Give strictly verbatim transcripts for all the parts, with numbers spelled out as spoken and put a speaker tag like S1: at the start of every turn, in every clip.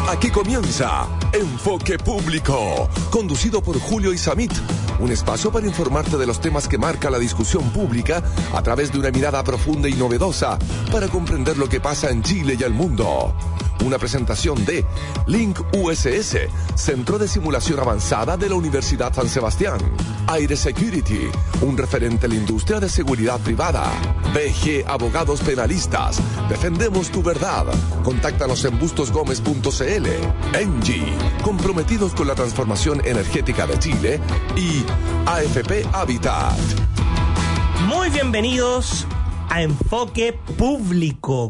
S1: Aquí comienza Enfoque Público, conducido por Julio Isamit, un espacio para informarte de los temas que marca la discusión pública a través de una mirada profunda y novedosa para comprender lo que pasa en Chile y el mundo. Una presentación de Link U S S, Centro de Simulación Avanzada de la Universidad San Sebastián. Aire Security, un referente en la industria de seguridad privada. B G Abogados Penalistas, defendemos tu verdad. Contáctanos en bustos gómez punto c l. Engie, comprometidos con la transformación energética de Chile. Y A F P Habitat.
S2: Muy bienvenidos a Enfoque Público.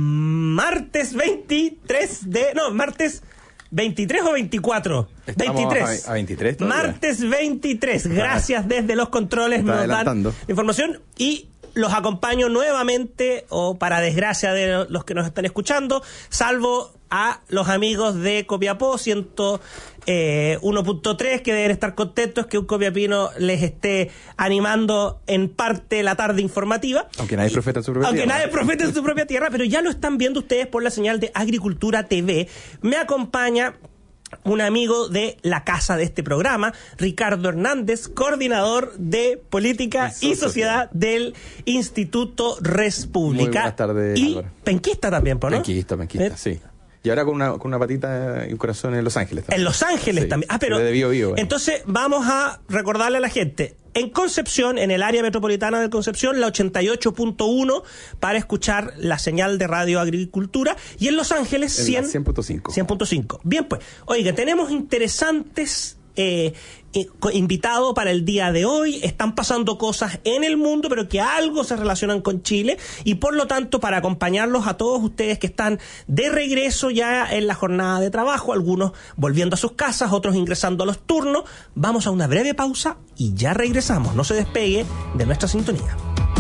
S2: Martes veintitrés de... No, martes veintitrés o veinticuatro.
S3: Estamos
S2: veintitrés.
S3: A, a veintitrés todavía.
S2: Martes veintitrés. Gracias desde los controles.
S3: Está
S2: nos
S3: adelantando.
S2: Dan información y los acompaño nuevamente, o para desgracia de los que nos están escuchando, salvo a los amigos de Copiapó ciento uno punto tres, que deben estar contentos que un copiapino les esté animando en parte la tarde informativa.
S3: Aunque nadie es profeta en su propia
S2: Aunque
S3: tierra.
S2: nadie es profeta en su propia tierra, pero ya lo están viendo ustedes por la señal de Agricultura T V. Me acompaña un amigo de la casa de este programa, Ricardo Hernández, coordinador de Política y Sociedad del Instituto Res Pública.
S3: Muy buenas tardes,
S2: y
S3: Álvaro.
S2: Penquista también, ¿no?
S3: Penquista, penquista,
S2: ¿Eh?
S3: sí. Y ahora con una, con una patita y un corazón en Los Ángeles también.
S2: En Los Ángeles
S3: Sí,
S2: también. Ah, pero
S3: de Bío Bío, bueno.
S2: Entonces vamos a recordarle a la gente. En Concepción, en el área metropolitana de Concepción, la ochenta y ocho punto uno para escuchar la señal de Radio Agricultura. Y en Los Ángeles,
S3: En
S2: cien
S3: la cien punto cinco.
S2: cien punto cinco. Bien, pues, oiga, tenemos interesantes eh, eh, invitados para el día de hoy. Están pasando cosas en el mundo, pero que algo se relacionan con Chile. Y por lo tanto, para acompañarlos a todos ustedes que están de regreso ya en la jornada de trabajo, algunos volviendo a sus casas, otros ingresando a los turnos, vamos a una breve pausa y ya regresamos. No se despegue de nuestra sintonía.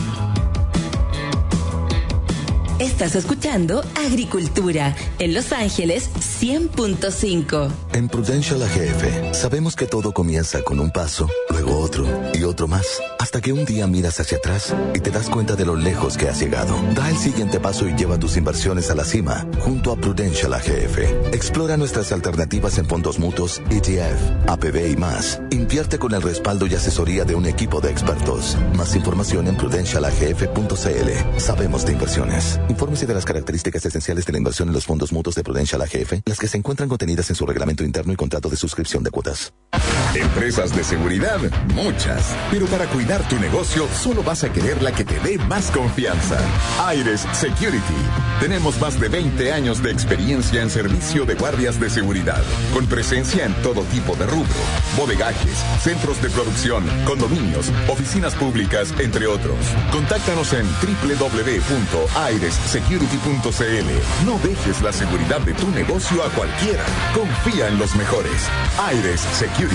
S4: Estás escuchando Agricultura en Los Ángeles cien punto cinco.
S5: En Prudential A G F sabemos que todo comienza con un paso, luego otro y otro más, hasta que un día miras hacia atrás y te das cuenta de lo lejos que has llegado. Da el siguiente paso y lleva tus inversiones a la cima junto a Prudential A G F. Explora nuestras alternativas en fondos mutuos, E T F, A P B y más. Invierte con el respaldo y asesoría de un equipo de expertos. Más información en prudential a g f punto c l. Sabemos de inversiones. Infórmese de las características esenciales de la inversión en los fondos mutuos de Prudential A G F, las que se encuentran contenidas en su reglamento interno y contrato de suscripción de cuotas.
S6: Empresas de seguridad, muchas. Pero para cuidar tu negocio, solo vas a querer la que te dé más confianza. Aires Security. Tenemos más de veinte años de experiencia en servicio de guardias de seguridad, con presencia en todo tipo de rubro: bodegajes, centros de producción, condominios, oficinas públicas, entre otros. Contáctanos en doble u doble u doble u punto aires security punto c l. No dejes la seguridad de tu negocio a cualquiera. Confía en los mejores. Aires Security.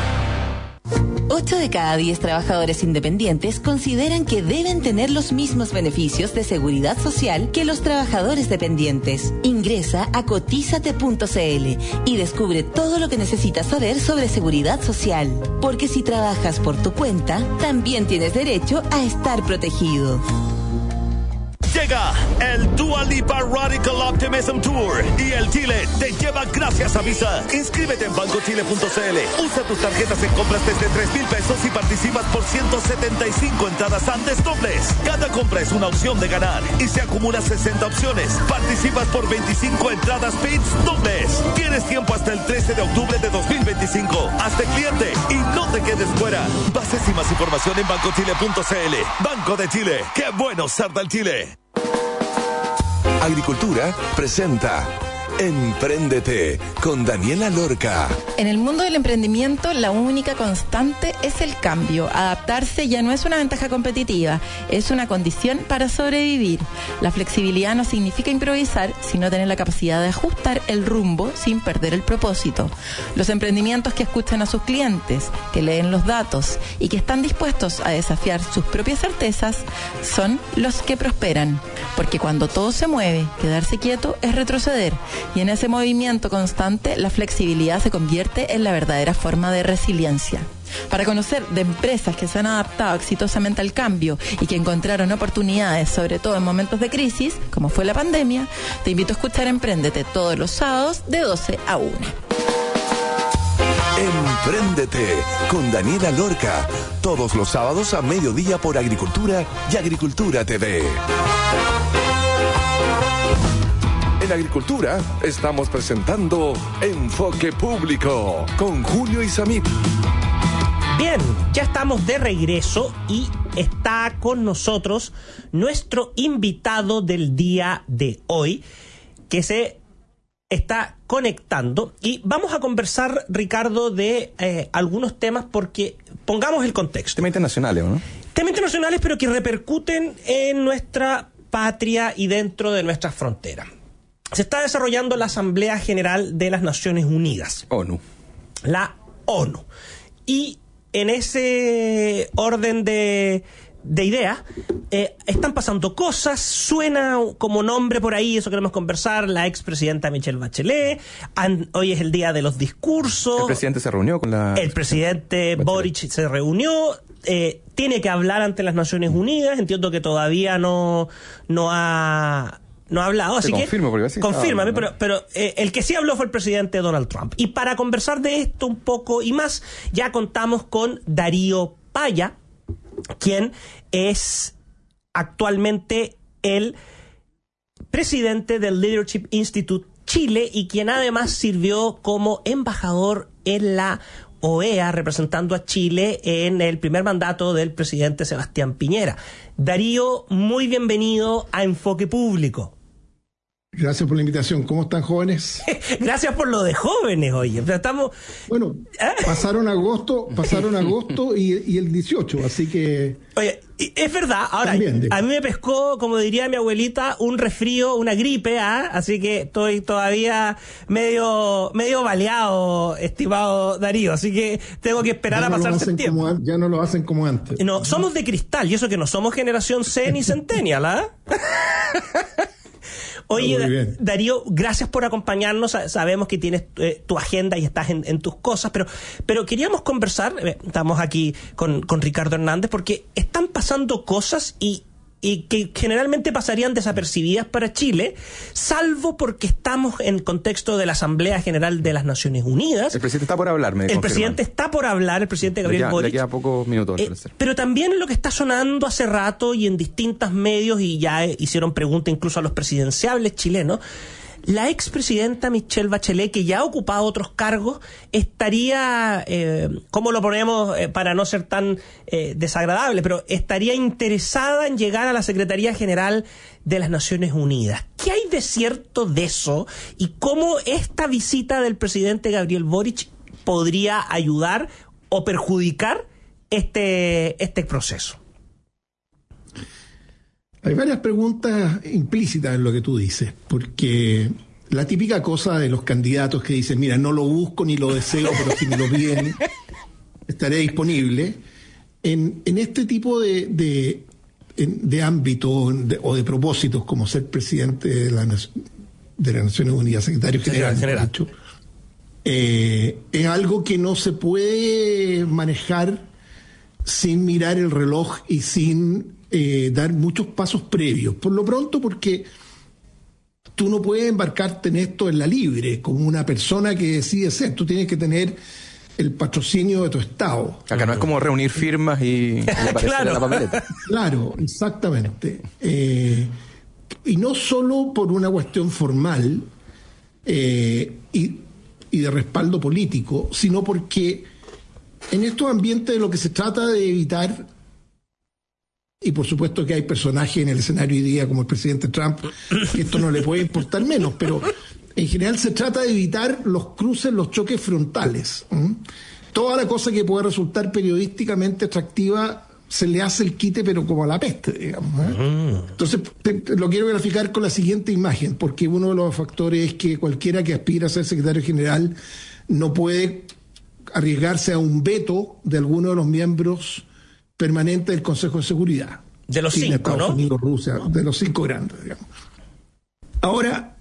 S4: ocho de cada diez trabajadores independientes consideran que deben tener los mismos beneficios de seguridad social que los trabajadores dependientes. Ingresa a cotizate punto c l y descubre todo lo que necesitas saber sobre seguridad social. Porque si trabajas por tu cuenta, también tienes derecho a estar protegido.
S7: Llega el Dua Lipa Radical Optimism Tour y el Chile te lleva gracias a Visa. Inscríbete en banco chile punto c l. Usa tus tarjetas en compras desde tres mil pesos y participas por ciento setenta y cinco entradas antes dobles. Cada compra es una opción de ganar y se acumulan sesenta opciones. Participas por veinticinco entradas P I T S dobles. Tienes tiempo hasta el trece de octubre de dos mil veinticinco. Hazte cliente y no te quedes fuera. Bases y más información en banco chile punto c l. Banco de Chile. ¡Qué bueno ser del Chile!
S1: Agricultura presenta Empréndete con Daniela Lorca.
S8: En el mundo del emprendimiento, la única constante es el cambio. Adaptarse ya no es una ventaja competitiva, es una condición para sobrevivir. La flexibilidad no significa improvisar, sino tener la capacidad de ajustar el rumbo sin perder el propósito. Los emprendimientos que escuchan a sus clientes, que leen los datos y que están dispuestos a desafiar sus propias certezas, son los que prosperan. Porque cuando todo se mueve, quedarse quieto es retroceder. Y en ese movimiento constante, la flexibilidad se convierte en la verdadera forma de resiliencia. Para conocer de empresas que se han adaptado exitosamente al cambio y que encontraron oportunidades, sobre todo en momentos de crisis, como fue la pandemia, te invito a escuchar Empréndete todos los sábados de doce a una.
S1: Empréndete con Daniela Lorca, todos los sábados a mediodía por Agricultura y Agricultura T V. En Agricultura estamos presentando Enfoque Público con Julio Isamit.
S2: Bien, ya estamos de regreso y está con nosotros nuestro invitado del día de hoy, que se está conectando, y vamos a conversar, Ricardo, de eh, algunos temas, porque pongamos el contexto.
S3: Temas internacionales, ¿no?
S2: Temas internacionales, pero que repercuten en nuestra patria y dentro de nuestras fronteras. Se está desarrollando la Asamblea General de las Naciones Unidas.
S3: ONU.
S2: La ONU. Y en ese orden de, de ideas, eh, están pasando cosas. Suena como nombre por ahí, eso queremos conversar, la expresidenta Michelle Bachelet. And, hoy es el día de los discursos.
S3: El presidente se reunió con la...
S2: El presidente Bachelet. Boric se reunió. Eh, tiene que hablar ante las Naciones Unidas. Entiendo que todavía no, no ha... No ha hablado, así que confírmame, pero, pero eh, el que sí habló fue el presidente Donald Trump. Y para conversar de esto un poco y más, ya contamos con Darío Paya, quien es actualmente el presidente del Leadership Institute Chile y quien además sirvió como embajador en la O E A, representando a Chile en el primer mandato del presidente Sebastián Piñera. Darío, muy bienvenido a Enfoque Público.
S9: Gracias por la invitación. ¿Cómo están, jóvenes?
S2: Gracias por lo de jóvenes, oye. Estamos...
S9: Bueno, ¿Eh? pasaron agosto, pasaron agosto y, y el dieciocho, así que...
S2: Oye, es verdad. Ahora, también, a mí me pescó, como diría mi abuelita, un resfrío, una gripe, ¿ah? Así que estoy todavía medio medio baleado, estimado Darío. Así que tengo que esperar
S9: ya
S2: a
S9: no
S2: pasarse el tiempo.
S9: Como, ya no lo hacen como antes.
S2: No, somos de cristal, y eso que no somos generación C ni centennial, ¿ah? Oye, Darío, gracias por acompañarnos. Sabemos que tienes eh, tu agenda y estás en, en tus cosas, pero, pero queríamos conversar. Eh, estamos aquí con, con Ricardo Hernández porque están pasando cosas y, y que generalmente pasarían desapercibidas para Chile, salvo porque estamos en contexto de la Asamblea General de las Naciones Unidas.
S3: El presidente está por hablar, me
S2: El
S3: confirman.
S2: presidente está por hablar, el presidente Gabriel
S3: le queda,
S2: Boric.
S3: Le queda pocos minutos.
S2: Eh, pero también lo que está sonando hace rato y en distintos medios, y ya eh, hicieron pregunta incluso a los presidenciables chilenos, la expresidenta Michelle Bachelet, que ya ha ocupado otros cargos, estaría, eh, ¿cómo lo ponemos eh, para no ser tan eh, desagradable? Pero estaría interesada en llegar a la Secretaría General de las Naciones Unidas. ¿Qué hay de cierto de eso? ¿Y cómo esta visita del presidente Gabriel Boric podría ayudar o perjudicar este, este proceso?
S9: Hay varias preguntas implícitas en lo que tú dices, porque la típica cosa de los candidatos que dicen, mira, no lo busco ni lo deseo, pero si me lo piden, estaré disponible. En, en este tipo de, de, de ámbito de, o de propósitos, como ser presidente de, la, de las Naciones Unidas, secretario general, general. Dicho, eh, es algo que no se puede manejar sin mirar el reloj y sin... Eh, dar muchos pasos previos. Por lo pronto, porque tú no puedes embarcarte en esto en la libre, como una persona que decide ser. Tú tienes que tener el patrocinio de tu Estado.
S3: Acá no es como reunir firmas y, y aparecer claro. en la papeleta.
S9: Claro, exactamente. Eh, y no solo por una cuestión formal eh, y, y de respaldo político, sino porque en estos ambientes lo que se trata de evitar... Y por supuesto que hay personajes en el escenario hoy día como el presidente Trump, que esto no le puede importar menos, pero en general se trata de evitar los cruces, los choques frontales. ¿Mm? Toda la cosa que puede resultar periodísticamente atractiva se le hace el quite, pero como a la peste, digamos. ¿eh? Uh-huh. Entonces, te, te, lo quiero graficar con la siguiente imagen, porque uno de los factores es que cualquiera que aspira a ser secretario general no puede arriesgarse a un veto de alguno de los miembros permanente del Consejo de Seguridad.
S2: De los
S9: China,
S2: cinco,
S9: Estados
S2: ¿no?
S9: Unidos, Rusia, de los cinco grandes, digamos. Ahora,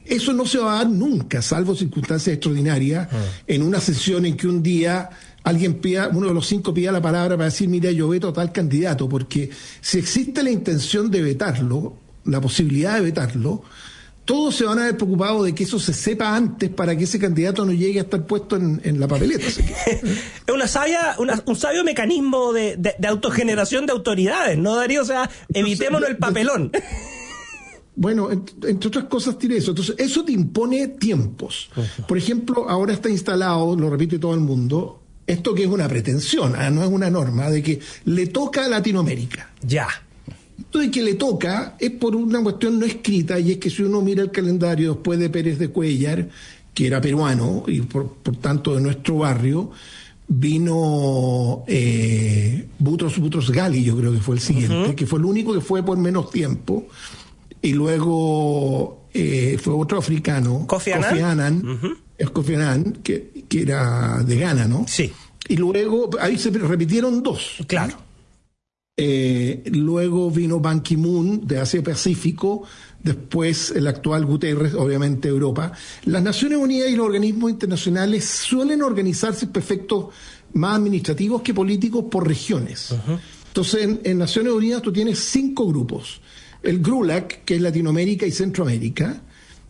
S9: eso no se va a dar nunca, salvo circunstancias extraordinarias, uh. en una sesión en que un día alguien pida, uno de los cinco pida la palabra para decir, mira, yo veto a tal candidato, porque si existe la intención de vetarlo, la posibilidad de vetarlo, todos se van a ver preocupados de que eso se sepa antes para que ese candidato no llegue a estar puesto en, en la papeleta.
S2: Es una sabia, una, un sabio mecanismo de, de, de autogeneración de autoridades, ¿no, Darío? O sea, evitémonos el papelón.
S9: Bueno, entre otras cosas tiene eso. Entonces, eso te impone tiempos. Por ejemplo, ahora está instalado, lo repite todo el mundo, esto que es una pretensión, ¿eh? No es una norma, de que le toca a Latinoamérica.
S2: Ya.
S9: Esto de que le toca es por una cuestión no escrita, y es que si uno mira el calendario después de Pérez de Cuéllar, que era peruano y por, por tanto de nuestro barrio, vino eh, Boutros Boutros Ghali, yo creo que fue el siguiente, uh-huh. que fue el único que fue por menos tiempo, y luego eh, fue otro africano,
S2: Kofi Annan,
S9: Kofi Annan,
S2: uh-huh.
S9: es Kofi Annan, que, que era de Ghana, ¿no?
S2: Sí.
S9: Y luego, ahí se repitieron dos.
S2: Claro.
S9: Eh, luego vino Ban Ki-moon de Asia-Pacífico, después el actual Guterres, obviamente Europa. Las Naciones Unidas y los organismos internacionales suelen organizarse por efectos más administrativos que políticos por regiones. Uh-huh. Entonces, en, en Naciones Unidas tú tienes cinco grupos. El GRULAC, que es Latinoamérica y Centroamérica.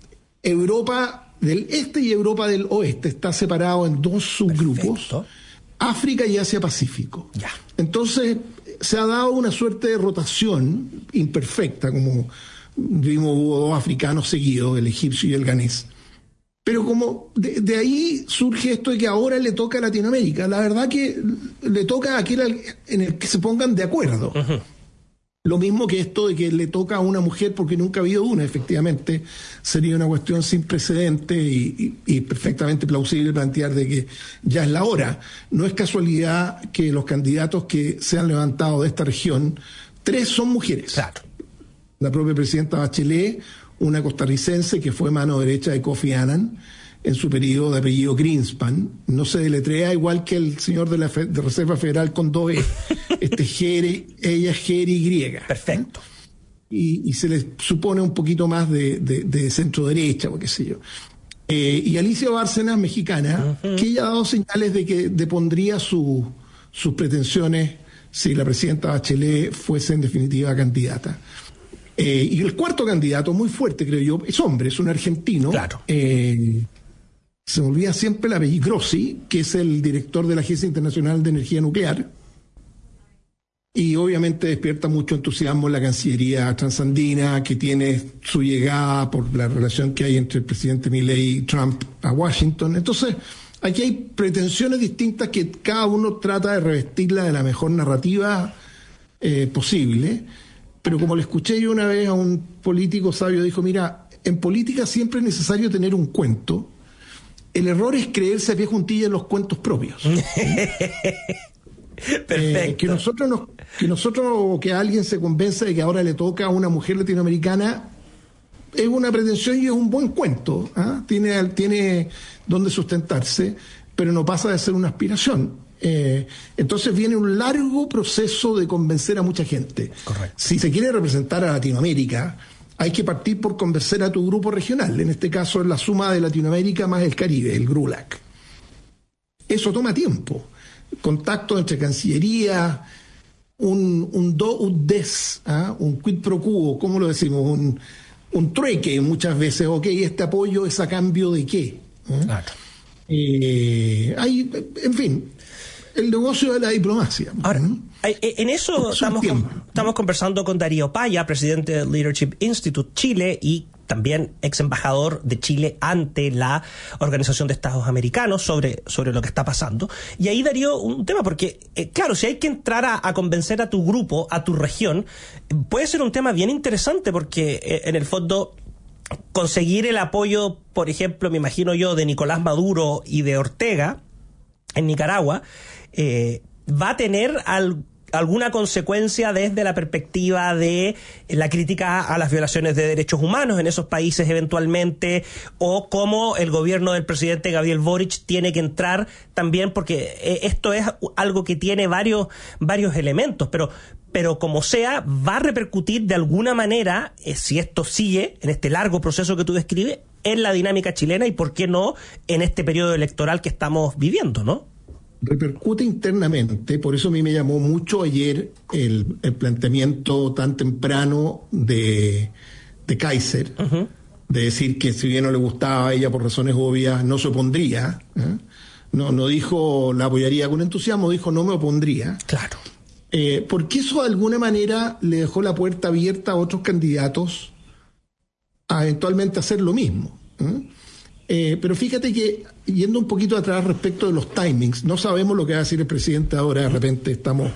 S9: Europa del Este y Europa del Oeste está separado en dos subgrupos. Perfecto. África y Asia-Pacífico.
S2: Ya.
S9: Entonces, se ha dado una suerte de rotación imperfecta, como vimos, hubo dos africanos seguidos, el egipcio y el ganés. Pero como de, de ahí surge esto de que ahora le toca a Latinoamérica. La verdad que le toca a aquel en el que se pongan de acuerdo. Uh-huh. Lo mismo que esto de que le toca a una mujer porque nunca ha habido una, efectivamente, sería una cuestión sin precedente y, y, y perfectamente plausible plantear de que ya es la hora. No es casualidad que los candidatos que se han levantado de esta región, tres son mujeres.
S2: Claro.
S9: La propia presidenta Bachelet, una costarricense que fue mano derecha de Kofi Annan en su periodo de apellido Greenspan, no se deletrea igual que el señor de la Fe- de Reserva Federal con dos E, este Geri, ella es Geri griega.
S2: Perfecto.
S9: ¿eh? Y, y se le supone un poquito más de, de, de centro derecha, o qué sé yo. Eh, y Alicia Bárcenas, mexicana, uh-huh. que ella ha dado señales de que depondría su, sus pretensiones si la presidenta Bachelet fuese en definitiva candidata. Eh, y el cuarto candidato, muy fuerte creo yo, es hombre, es un argentino.
S2: Claro.
S9: Eh, se me olvida siempre el apellido, Grossi, que es el director de la Agencia Internacional de Energía Nuclear. Y obviamente despierta mucho entusiasmo en la Cancillería transandina, que tiene su llegada por la relación que hay entre el presidente Milei y Trump a Washington. Entonces, aquí hay pretensiones distintas que cada uno trata de revestirla de la mejor narrativa eh, posible. Pero como le escuché yo una vez a un político sabio, dijo, mira, en política siempre es necesario tener un cuento. El error es creerse a pie juntilla en los cuentos propios.
S2: Perfecto.
S9: Eh, que nosotros nos, que nosotros o que alguien se convenza de que ahora le toca a una mujer latinoamericana es una pretensión y es un buen cuento. ¿eh? Tiene, tiene donde sustentarse, pero no pasa de ser una aspiración. Eh, entonces viene un largo proceso de convencer a mucha gente.
S2: Correcto.
S9: Si se quiere representar a Latinoamérica, hay que partir por convencer a tu grupo regional. En este caso es la suma de Latinoamérica más el Caribe, el GRULAC. Eso toma tiempo. Contacto entre Cancillería, un, un do ut des, ¿ah? un quid pro quo, ¿cómo lo decimos? Un, un trueque muchas veces. Ok, este apoyo es a cambio de qué. ¿eh?
S2: Claro.
S9: Eh, hay, en fin, el negocio de la diplomacia.
S2: Ahora, en eso estamos, estamos conversando con Darío Paya, presidente del Leadership Institute Chile y también ex embajador de Chile ante la Organización de Estados Americanos sobre, sobre lo que está pasando. Y ahí, Darío, un tema, porque, eh, claro, si hay que entrar a, a convencer a tu grupo, a tu región, puede ser un tema bien interesante porque, eh, en el fondo, conseguir el apoyo, por ejemplo, me imagino yo, de Nicolás Maduro y de Ortega en Nicaragua, eh, va a tener al alguna consecuencia desde la perspectiva de la crítica a las violaciones de derechos humanos en esos países eventualmente, o cómo el gobierno del presidente Gabriel Boric tiene que entrar también, porque esto es algo que tiene varios varios elementos, pero pero como sea, va a repercutir de alguna manera, eh, si esto sigue en este largo proceso que tú describes, en la dinámica chilena y por qué no en este periodo electoral que estamos viviendo, ¿no?
S9: Repercute internamente, por eso a mí me llamó mucho ayer el, el planteamiento tan temprano de, de Kaiser, uh-huh. de decir que si bien no le gustaba a ella por razones obvias, no se opondría, ¿eh? no, no dijo la apoyaría con entusiasmo, dijo no me opondría.
S2: Claro.
S9: Eh, porque eso de alguna manera le dejó la puerta abierta a otros candidatos a eventualmente hacer lo mismo. ¿eh? Eh, pero fíjate que, yendo un poquito atrás respecto de los timings, no sabemos lo que va a decir el presidente ahora, de repente estamos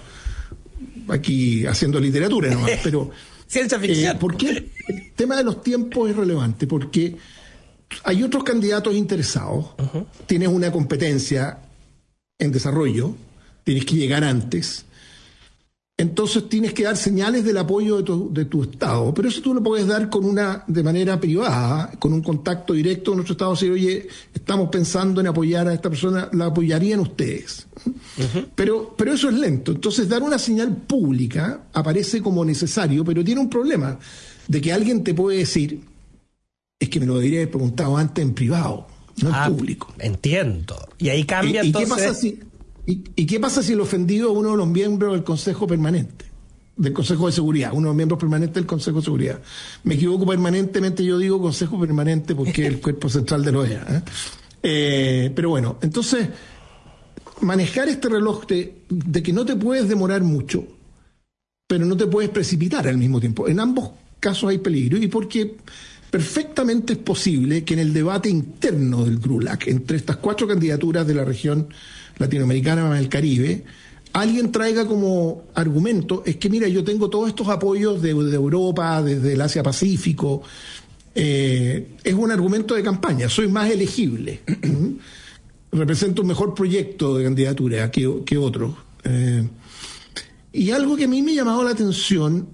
S9: aquí haciendo literatura nomás, pero...
S2: Ciencia ficción.
S9: Eh, ¿por qué el tema de los tiempos es relevante? Porque hay otros candidatos interesados, uh-huh. tienes una competencia en desarrollo, tienes que llegar antes, entonces tienes que dar señales del apoyo de tu, de tu Estado, pero eso tú lo puedes dar con una de manera privada, con un contacto directo con nuestro Estado, decir, oye, estamos pensando en apoyar a esta persona, la apoyarían ustedes. Uh-huh. Pero, pero eso es lento, entonces dar una señal pública aparece como necesario, pero tiene un problema, de que alguien te puede decir, es que me lo debería haber preguntado antes en privado, no en
S2: ah,
S9: público.
S2: Entiendo. Y ahí cambia
S9: ¿Y,
S2: entonces...
S9: ¿Y qué pasa si... ¿Y, ¿Y qué pasa si el ofendido es uno de los miembros del Consejo Permanente, del Consejo de Seguridad, uno de los miembros permanentes del Consejo de Seguridad? Me equivoco permanentemente, yo digo Consejo Permanente porque es el cuerpo central de la O E A. ¿eh? Eh, pero bueno, entonces, manejar este reloj de, de que no te puedes demorar mucho, pero no te puedes precipitar al mismo tiempo. En ambos casos hay peligro, y porque perfectamente es posible que en el debate interno del GRULAC, entre estas cuatro candidaturas de la región latinoamericana más el Caribe, alguien traiga como argumento, es que mira, yo tengo todos estos apoyos de, de Europa, desde el Asia-Pacífico, eh, es un argumento de campaña, soy más elegible, represento un mejor proyecto de candidatura que, que otro. Eh, y algo que a mí me ha llamado la atención,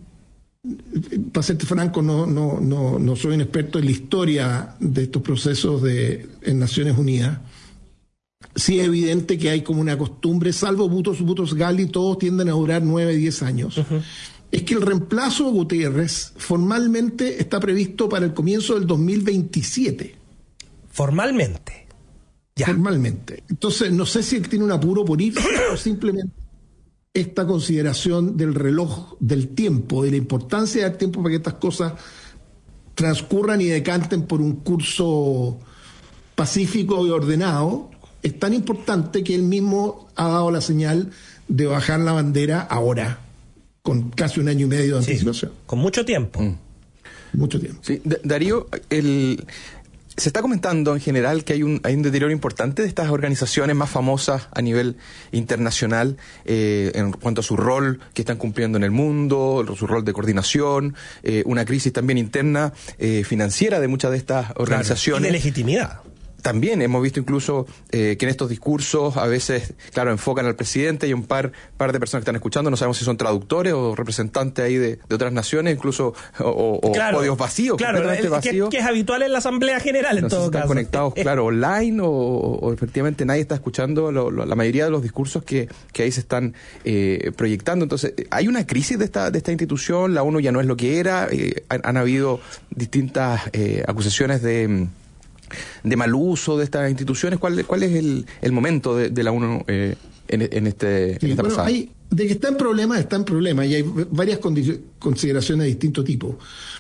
S9: para serte franco, no, no, no, no soy un experto en la historia de estos procesos de, en Naciones Unidas. Sí es evidente que hay como una costumbre, salvo Butos, Butos Gali, todos tienden a durar nueve, diez años. Uh-huh. Es que el reemplazo de Guterres formalmente está previsto para el comienzo del dos mil veintisiete.
S2: Formalmente. Ya.
S9: Formalmente. Entonces, no sé si él tiene un apuro por irse o simplemente esta consideración del reloj, del tiempo, de la importancia del tiempo para que estas cosas transcurran y decanten por un curso pacífico y ordenado, es tan importante que él mismo ha dado la señal de bajar la bandera ahora, con casi un año y medio de anticipación.
S2: Sí, con mucho tiempo.
S3: Mm.
S9: Mucho tiempo.
S3: Sí, D- Darío, el... se está comentando en general que hay un, hay un deterioro importante de estas organizaciones más famosas a nivel internacional eh, en cuanto a su rol que están cumpliendo en el mundo, su rol de coordinación, eh, una crisis también interna eh, financiera de muchas de estas organizaciones.
S2: Claro, y de legitimidad.
S3: También hemos visto incluso eh, que en estos discursos a veces, claro, enfocan al presidente y un par, par de personas que están escuchando, no sabemos si son traductores o representantes ahí de, de otras naciones, incluso o, o
S2: claro,
S3: podios vacíos,
S2: claro,
S3: completamente
S2: el,
S3: vacíos.
S2: Que, que es habitual en la Asamblea General en
S3: no
S2: todo
S3: sé si están
S2: caso.
S3: conectados, claro, online o, o efectivamente nadie está escuchando lo, lo, la mayoría de los discursos que, que ahí se están eh, proyectando. Entonces, hay una crisis de esta, de esta institución, la ONU ya no es lo que era, eh, han, han habido distintas eh, acusaciones de... de mal uso de estas instituciones. ¿Cuál, cuál es el, el momento de, de la ONU eh, en, en, este,
S9: sí,
S3: en esta
S9: bueno,
S3: pasada?
S9: hay, de que está en problemas, está en problemas, y hay varias condi- consideraciones de distinto tipo.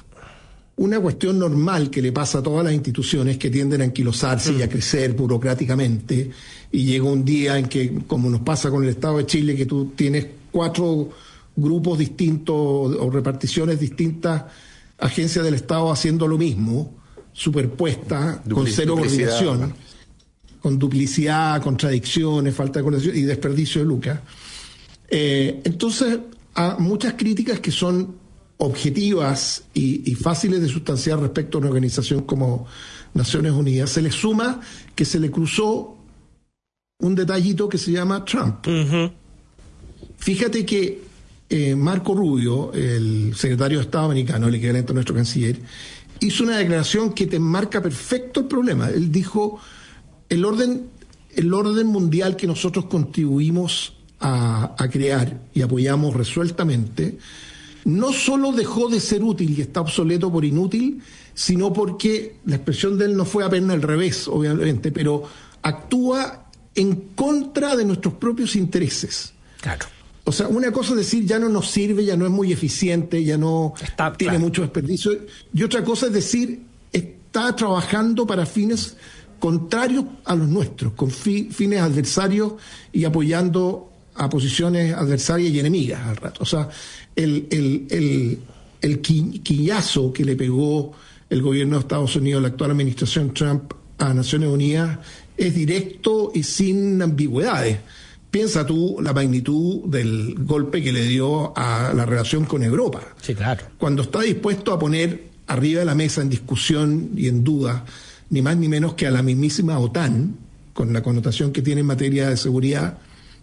S9: Una cuestión normal que le pasa a todas las instituciones que tienden a anquilosarse mm. y a crecer burocráticamente, y llega un día en que, como nos pasa con el Estado de Chile, que tú tienes cuatro grupos distintos o reparticiones distintas, agencias del Estado haciendo lo mismo, superpuesta, Dupli- con cero coordinación, ¿no? Con duplicidad, contradicciones, falta de coordinación y desperdicio de lucas. Eh, entonces, a muchas críticas que son objetivas y, y fáciles de sustanciar respecto a una organización como Naciones Unidas, se le suma que se le cruzó un detallito que se llama Trump. Uh-huh. Fíjate que eh, Marco Rubio, el secretario de Estado americano, el equivalente a nuestro canciller, hizo una declaración que te enmarca perfecto el problema. Él dijo, el orden, el orden mundial que nosotros contribuimos a, a crear y apoyamos resueltamente, no solo dejó de ser útil y está obsoleto por inútil, sino porque la expresión de él no fue apenas al revés, obviamente, pero actúa en contra de nuestros propios intereses.
S2: Claro.
S9: O sea, una cosa es decir, ya no nos sirve, ya no es muy eficiente, ya no
S2: está,
S9: tiene
S2: claro.
S9: mucho desperdicio. Y otra cosa es decir, está trabajando para fines contrarios a los nuestros, con fi, fines adversarios y apoyando a posiciones adversarias y enemigas al rato. O sea, el, el, el, el quillazo que le pegó el gobierno de Estados Unidos, la actual administración Trump, a Naciones Unidas, es directo y sin ambigüedades. Piensa tú la magnitud del golpe que le dio a la relación con Europa.
S2: Sí, claro.
S9: Cuando está dispuesto a poner arriba de la mesa en discusión y en duda, ni más ni menos que a la mismísima OTAN, con la connotación que tiene en materia de seguridad,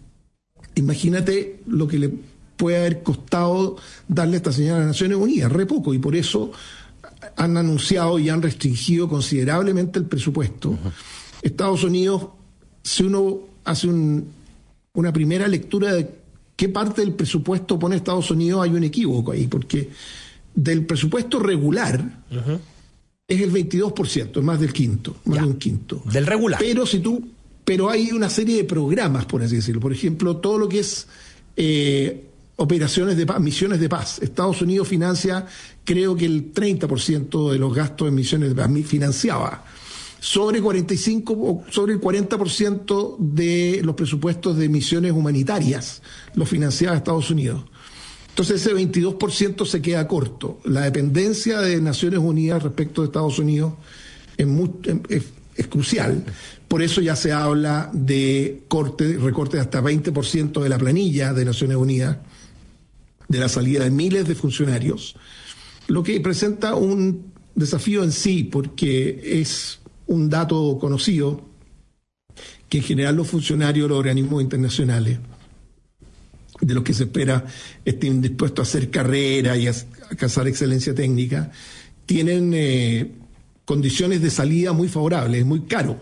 S9: imagínate lo que le puede haber costado darle esta señal a las Naciones Unidas, re poco, y por eso han anunciado y han restringido considerablemente el presupuesto. Uh-huh. Estados Unidos, si uno hace un, una primera lectura de qué parte del presupuesto pone Estados Unidos, hay un equívoco ahí, porque del presupuesto regular uh-huh. es el veintidós por ciento, es más del quinto, más ya. de un quinto.
S2: Del regular.
S9: Pero si tú, pero hay una serie de programas, por así decirlo. Por ejemplo, todo lo que es eh, operaciones de paz, misiones de paz. Estados Unidos financia, creo que el treinta por ciento de los gastos en misiones de paz financiaba. Sobre cuarenta y cinco o sobre el cuarenta por ciento de los presupuestos de misiones humanitarias los financiaba Estados Unidos. Entonces ese veintidós por ciento se queda corto. La dependencia de Naciones Unidas respecto de Estados Unidos es, muy, es, es crucial. Por eso ya se habla de corte, recorte de hasta veinte por ciento de la planilla de Naciones Unidas, de la salida de miles de funcionarios, lo que presenta un desafío en sí, porque es un dato conocido que en general los funcionarios de los organismos internacionales, de los que se espera estén dispuestos a hacer carrera y a alcanzar excelencia técnica, tienen eh, condiciones de salida muy favorables, es muy caro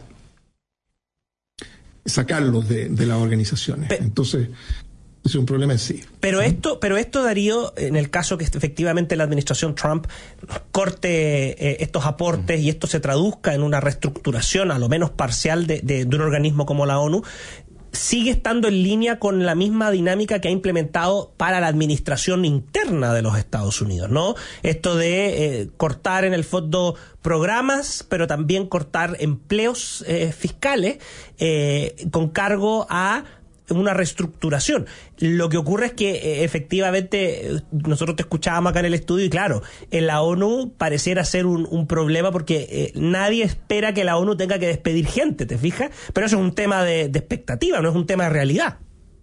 S9: sacarlos de, de las organizaciones. Pe- Entonces, es un problema en sí.
S2: Pero esto, pero esto, Darío, en el caso que efectivamente la administración Trump corte eh, estos aportes y esto se traduzca en una reestructuración, a lo menos parcial, de, de, de un organismo como la ONU, sigue estando en línea con la misma dinámica que ha implementado para la administración interna de los Estados Unidos, ¿no? Esto de eh, cortar en el fondo programas, pero también cortar empleos eh, fiscales eh, con cargo a una reestructuración. Lo que ocurre es que eh, efectivamente eh, nosotros te escuchábamos acá en el estudio y claro, en la ONU pareciera ser un, un problema porque eh, nadie espera que la ONU tenga que despedir gente, ¿te fijas? Pero eso es un tema de, de expectativa, no es un tema de realidad.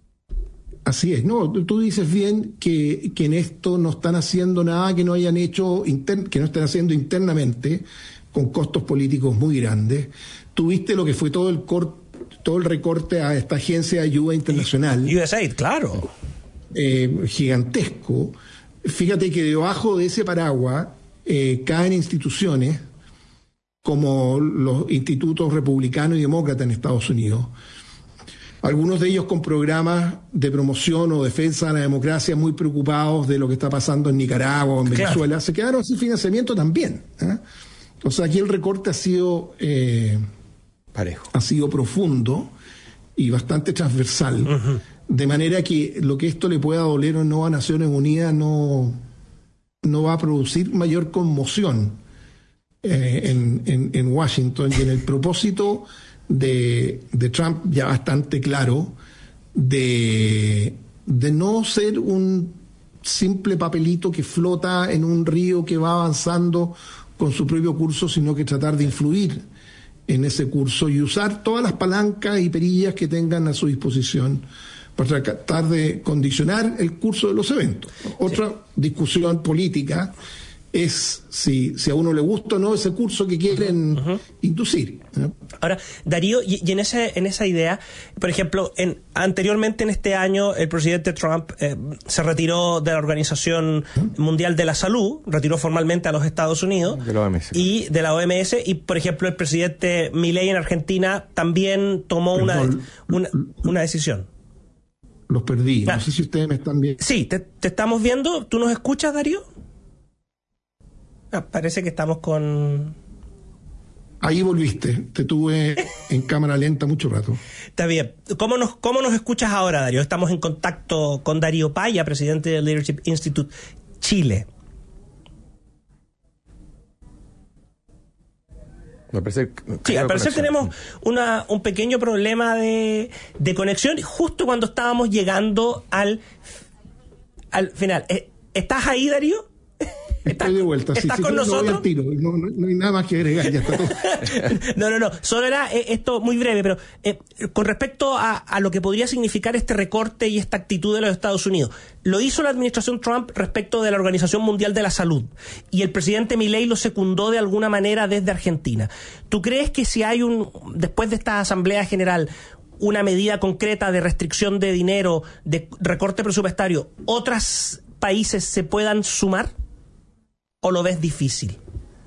S9: Así es, no, tú dices bien que, que en esto no están haciendo nada que no hayan hecho, inter, que no estén haciendo internamente, con costos políticos muy grandes. Tuviste lo que fue todo el corte todo el recorte a esta agencia de ayuda internacional.
S2: U S A I D, claro.
S9: Eh, gigantesco. Fíjate que debajo de ese paraguas eh, caen instituciones como los institutos republicanos y demócratas en Estados Unidos. Algunos de ellos con programas de promoción o defensa de la democracia muy preocupados de lo que está pasando en Nicaragua o en Venezuela. Claro. Se quedaron sin financiamiento también. ¿eh? O sea, aquí el recorte ha sido... Eh,
S3: Parejo.
S9: Ha sido profundo y bastante transversal, uh-huh. de manera que lo que esto le pueda doler o no a Naciones Unidas no, no va a producir mayor conmoción eh, en, en, en Washington, y en el propósito de, de Trump ya bastante claro de, de no ser un simple papelito que flota en un río que va avanzando con su propio curso, sino que tratar de influir en ese curso y usar todas las palancas y perillas que tengan a su disposición para tratar de condicionar el curso de los eventos. Otra sí. discusión política es si, si a uno le gusta o no ese curso que quieren uh-huh. inducir. ¿eh?
S2: Ahora, Darío, y, y en ese, en esa idea, por ejemplo, en, anteriormente en este año el presidente Trump eh, se retiró de la Organización ¿Mm? Mundial de la Salud, retiró formalmente a los Estados Unidos
S3: de la O M S.
S2: Y de la O M S, y por ejemplo el presidente Milei en Argentina también tomó una, una, una decisión.
S9: los perdí.
S2: Ah.
S9: No sé si ustedes me están viendo.
S2: Sí, te, te estamos viendo. ¿Tú nos escuchas, Darío? Ah, parece que estamos con...
S9: Ahí volviste. Te tuve en cámara lenta mucho rato.
S2: Está bien. ¿Cómo nos, cómo nos escuchas ahora, Darío? Estamos en contacto con Darío Paya, presidente del Leadership Institute Chile.
S3: Me parece,
S2: sí, al parecer tenemos una, un pequeño problema de, de conexión justo cuando estábamos llegando al, al final. ¿Estás ahí, Darío?
S9: Estoy de vuelta.
S2: ¿Estás
S9: sí,
S2: con
S9: sí,
S2: nosotros?
S9: No, voy al tiro. No, no, no hay nada más que agregar, ya está todo.
S2: no, no, no. Solo era eh, esto muy breve, pero eh, con respecto a, a lo que podría significar este recorte y esta actitud de los Estados Unidos. Lo hizo la administración Trump respecto de la Organización Mundial de la Salud y el presidente Milei lo secundó de alguna manera desde Argentina. ¿Tú crees que si hay un, después de esta Asamblea General, una medida concreta de restricción de dinero, de recorte presupuestario, otros países se puedan sumar? ¿O lo ves difícil?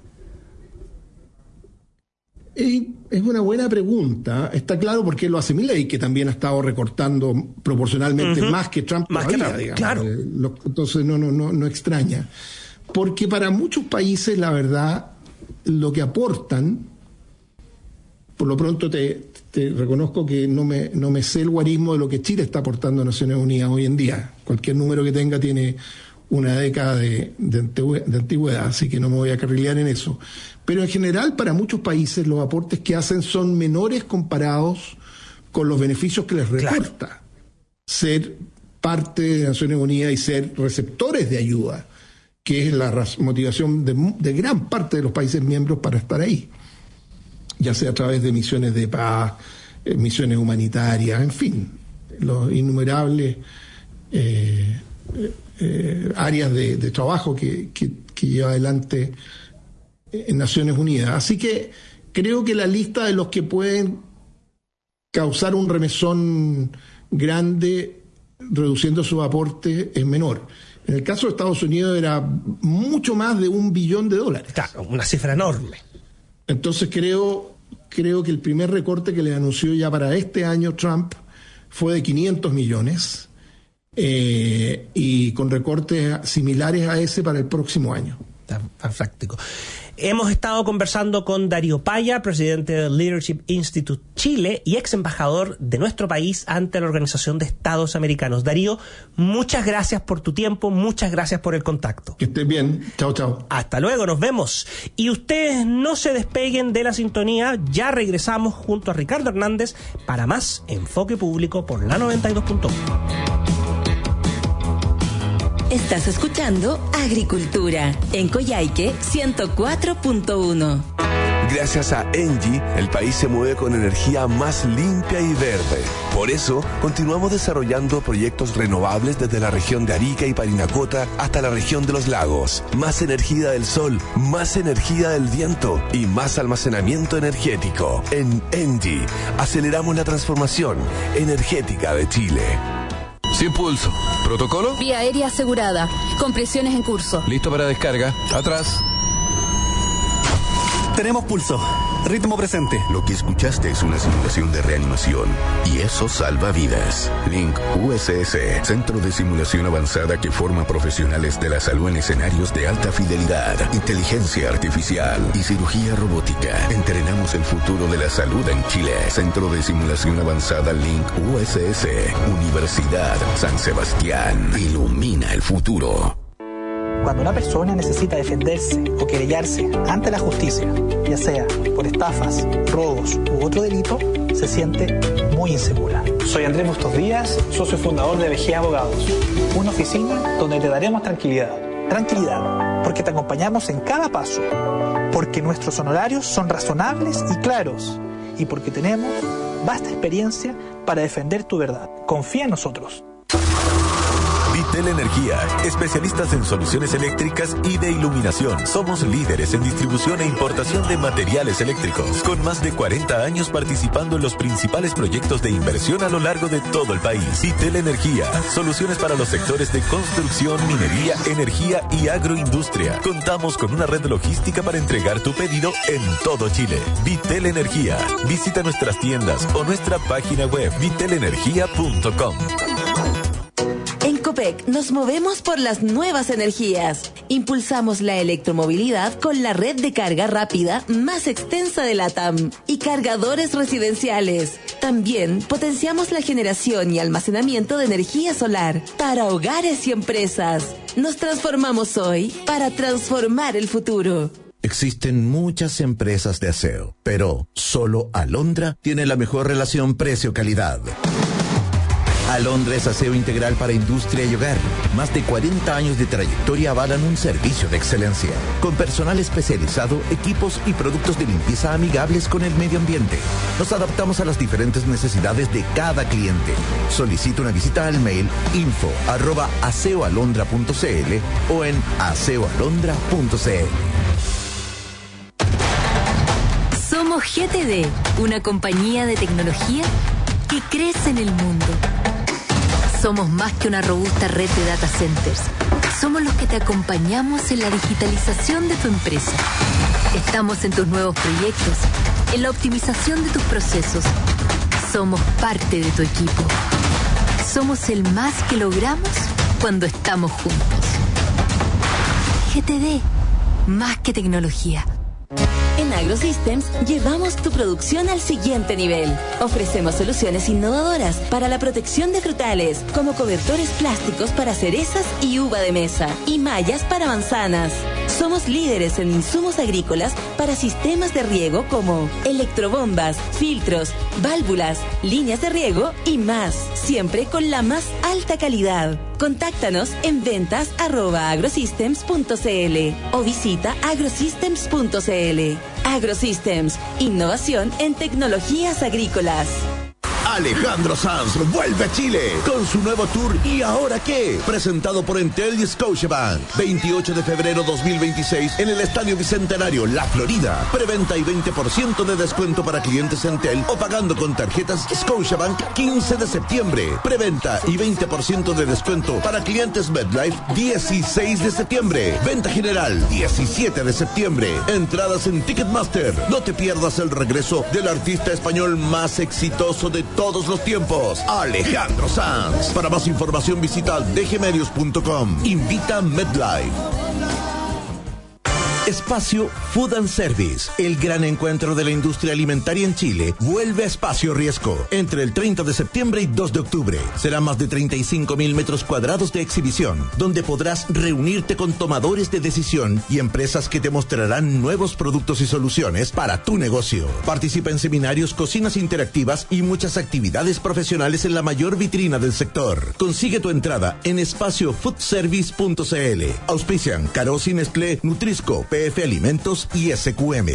S9: Es una buena pregunta. Está claro por qué lo hace Milei, que también ha estado recortando proporcionalmente uh-huh. más que Trump
S2: más
S9: todavía,
S2: que Trump,
S9: digamos.
S2: Claro.
S9: Entonces no, no, no, no extraña. Porque para muchos países, la verdad, lo que aportan, por lo pronto te, te reconozco que no me, no me sé el guarismo de lo que Chile está aportando a Naciones Unidas hoy en día. Cualquier número que tenga tiene una década de, de, de antigüedad, así que no me voy a carrilear en eso. Pero en general, para muchos países, los aportes que hacen son menores comparados con los beneficios que les reporta claro. ser parte de Naciones Unidas y ser receptores de ayuda, que es la motivación de, de gran parte de los países miembros para estar ahí, ya sea a través de misiones de paz, eh, misiones humanitarias, en fin, los innumerables eh, Eh, áreas de, de trabajo que, que, que lleva adelante en Naciones Unidas. Así que creo que la lista de los que pueden causar un remesón grande reduciendo sus aportes es menor. En el caso de Estados Unidos era mucho más de un billón de dólares.
S2: Claro, una cifra enorme.
S9: Entonces creo, creo que el primer recorte que le anunció ya para este año Trump fue de quinientos millones. Eh, y con recortes similares a ese para el próximo año.
S2: Fantástico. Hemos estado conversando con Darío Paya, presidente del Leadership Institute Chile y ex embajador de nuestro país ante la Organización de Estados Americanos. Darío, muchas gracias por tu tiempo, muchas gracias por el contacto.
S9: Que estés bien. Chao, chao.
S2: Hasta luego, nos vemos. Y ustedes no se despeguen de la sintonía, ya regresamos junto a Ricardo Hernández para más Enfoque Público por la noventa y dos punto uno.
S4: Estás escuchando Agricultura en Coyhaique ciento cuatro punto uno.
S1: Gracias a Engie, el país se mueve con energía más limpia y verde. Por eso, continuamos desarrollando proyectos renovables desde la región de Arica y Parinacota hasta la región de los lagos. Más energía del sol, más energía del viento y más almacenamiento energético. En Engie, aceleramos la transformación energética de Chile.
S10: Sin pulso. ¿Protocolo?
S11: Vía aérea asegurada. Compresiones en curso.
S10: Listo para descarga. Atrás.
S12: Tenemos pulso. Ritmo presente.
S5: Lo que escuchaste es una simulación de reanimación y eso salva vidas. Link U S S, Centro de Simulación Avanzada que forma profesionales de la salud en escenarios de alta fidelidad, inteligencia artificial y cirugía robótica. Entrenamos el futuro de la salud en Chile. Centro de Simulación Avanzada Link U S S, Universidad San Sebastián. Ilumina el futuro.
S13: Cuando una persona necesita defenderse o querellarse ante la justicia, ya sea por estafas, robos u otro delito, se siente muy insegura.
S14: Soy Andrés Bustos Díaz, socio fundador de V G Abogados,
S13: una oficina donde te daremos tranquilidad. Tranquilidad, porque te acompañamos en cada paso, porque nuestros honorarios son razonables y claros, y porque tenemos vasta experiencia para defender tu verdad. Confía en nosotros.
S7: Vitel Energía, especialistas en soluciones eléctricas y de iluminación. Somos líderes en distribución e importación de materiales eléctricos, con más de cuarenta años participando en los principales proyectos de inversión a lo largo de todo el país. Vitel Energía, soluciones para los sectores de construcción, minería, energía y agroindustria. Contamos con una red logística para entregar tu pedido en todo Chile. Vitel Energía, visita nuestras tiendas o nuestra página web vitel energía punto com.
S4: Trek nos movemos por las nuevas energías. Impulsamos la electromovilidad con la red de carga rápida más extensa de LATAM y cargadores residenciales. También potenciamos la generación y almacenamiento de energía solar para hogares y empresas. Nos transformamos hoy para transformar el futuro.
S15: Existen muchas empresas de aseo, pero solo Alondra tiene la mejor relación precio-calidad. Alondra es aseo integral para industria y hogar. Más de cuarenta años de trayectoria avalan un servicio de excelencia. Con personal especializado, equipos y productos de limpieza amigables con el medio ambiente. Nos adaptamos a las diferentes necesidades de cada cliente. Solicita una visita al mail info arroba aseoalondra punto cl o en aseoalondra punto cl.
S16: Somos G T D, una compañía de tecnología que crece en el mundo. Somos más que una robusta red de data centers. Somos los que te acompañamos en la digitalización de tu empresa. Estamos en tus nuevos proyectos, en la optimización de tus procesos. Somos parte de tu equipo. Somos el más que logramos cuando estamos juntos. G T D, más que tecnología.
S4: En AgroSystems llevamos tu producción al siguiente nivel. Ofrecemos soluciones innovadoras para la protección de frutales, como cobertores plásticos para cerezas y uva de mesa, y mallas para manzanas. Somos líderes en insumos agrícolas para sistemas de riego como electrobombas, filtros, válvulas, líneas de riego y más, siempre con la más alta calidad. Contáctanos en ventas arroba agrosystems punto cl o visita agrosystems punto cl. AgroSystems, innovación en tecnologías agrícolas.
S15: Alejandro Sanz vuelve a Chile con su nuevo tour ¿Y ahora qué? Presentado por Entel y Scotiabank. veintiocho de febrero dos mil veintiséis en el Estadio Bicentenario, La Florida. Preventa y veinte por ciento de descuento para clientes Entel o pagando con tarjetas Scotiabank quince de septiembre. Preventa y veinte por ciento de descuento para clientes MedLife dieciséis de septiembre. Venta general diecisiete de septiembre. Entradas en Ticketmaster. No te pierdas el regreso del artista español más exitoso de todos los tiempos, Alejandro Sanz. Para más información visita d g medios punto com. Invita MedLife. Espacio Food and Service, el gran encuentro de la industria alimentaria en Chile, vuelve a Espacio Riesco entre el treinta de septiembre y dos de octubre. Serán más de treinta y cinco mil metros cuadrados de exhibición, donde podrás reunirte con tomadores de decisión y empresas que te mostrarán nuevos productos y soluciones para tu negocio. Participa en seminarios, cocinas interactivas y muchas actividades profesionales en la mayor vitrina del sector. Consigue tu entrada en espacio food service punto cl. Auspician Carosi, Nestlé, Nutrisco, P F Alimentos y S Q M.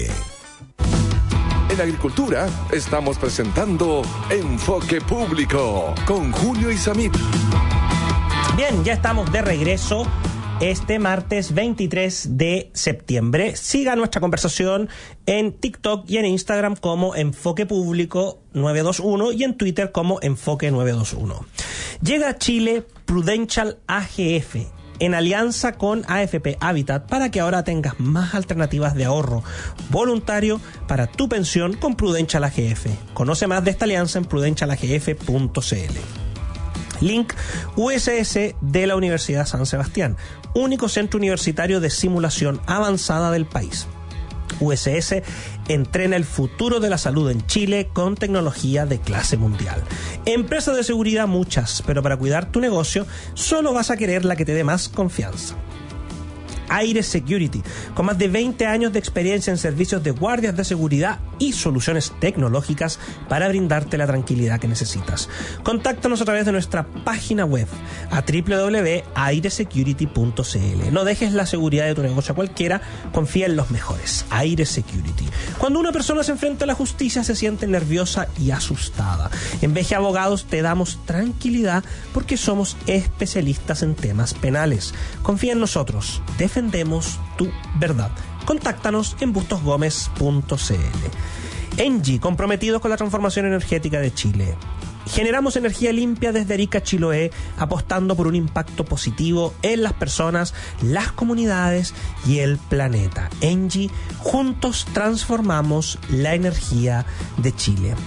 S1: En Agricultura estamos presentando Enfoque Público con Julio Isamit.
S2: Bien, ya estamos de regreso este martes veintitrés de septiembre. Siga nuestra conversación en TikTok y en Instagram como Enfoque Público nueve dos uno y en Twitter como Enfoque nueve dos uno. Llega a Chile Prudential A G F en alianza con A F P Habitat para que ahora tengas más alternativas de ahorro voluntario para tu pensión con Prudential A G F. Conoce más de esta alianza en prudential a g f punto cl. Link U S S de la Universidad San Sebastián, único centro universitario de simulación avanzada del país. U S S entrena el futuro de la salud en Chile con tecnología de clase mundial. Empresas de seguridad muchas, pero para cuidar tu negocio solo vas a querer la que te dé más confianza. Aires Security, con más de veinte años de experiencia en servicios de guardias de seguridad y soluciones tecnológicas para brindarte la tranquilidad que necesitas. Contáctanos a través de nuestra página web a doble u doble u doble u punto aire security punto cl. No dejes la seguridad de tu negocio a cualquiera, confía en los mejores. Aires Security. Cuando una persona se enfrenta a la justicia se siente nerviosa y asustada. En V G Abogados te damos tranquilidad porque somos especialistas en temas penales. Confía en nosotros. Defendemos tu verdad. Contáctanos en bustos gómez punto cl. Engie, comprometidos con la transformación energética de Chile. Generamos energía limpia desde Arica a Chiloé, apostando por un impacto positivo en las personas, las comunidades y el planeta. Engie, juntos transformamos la energía de Chile.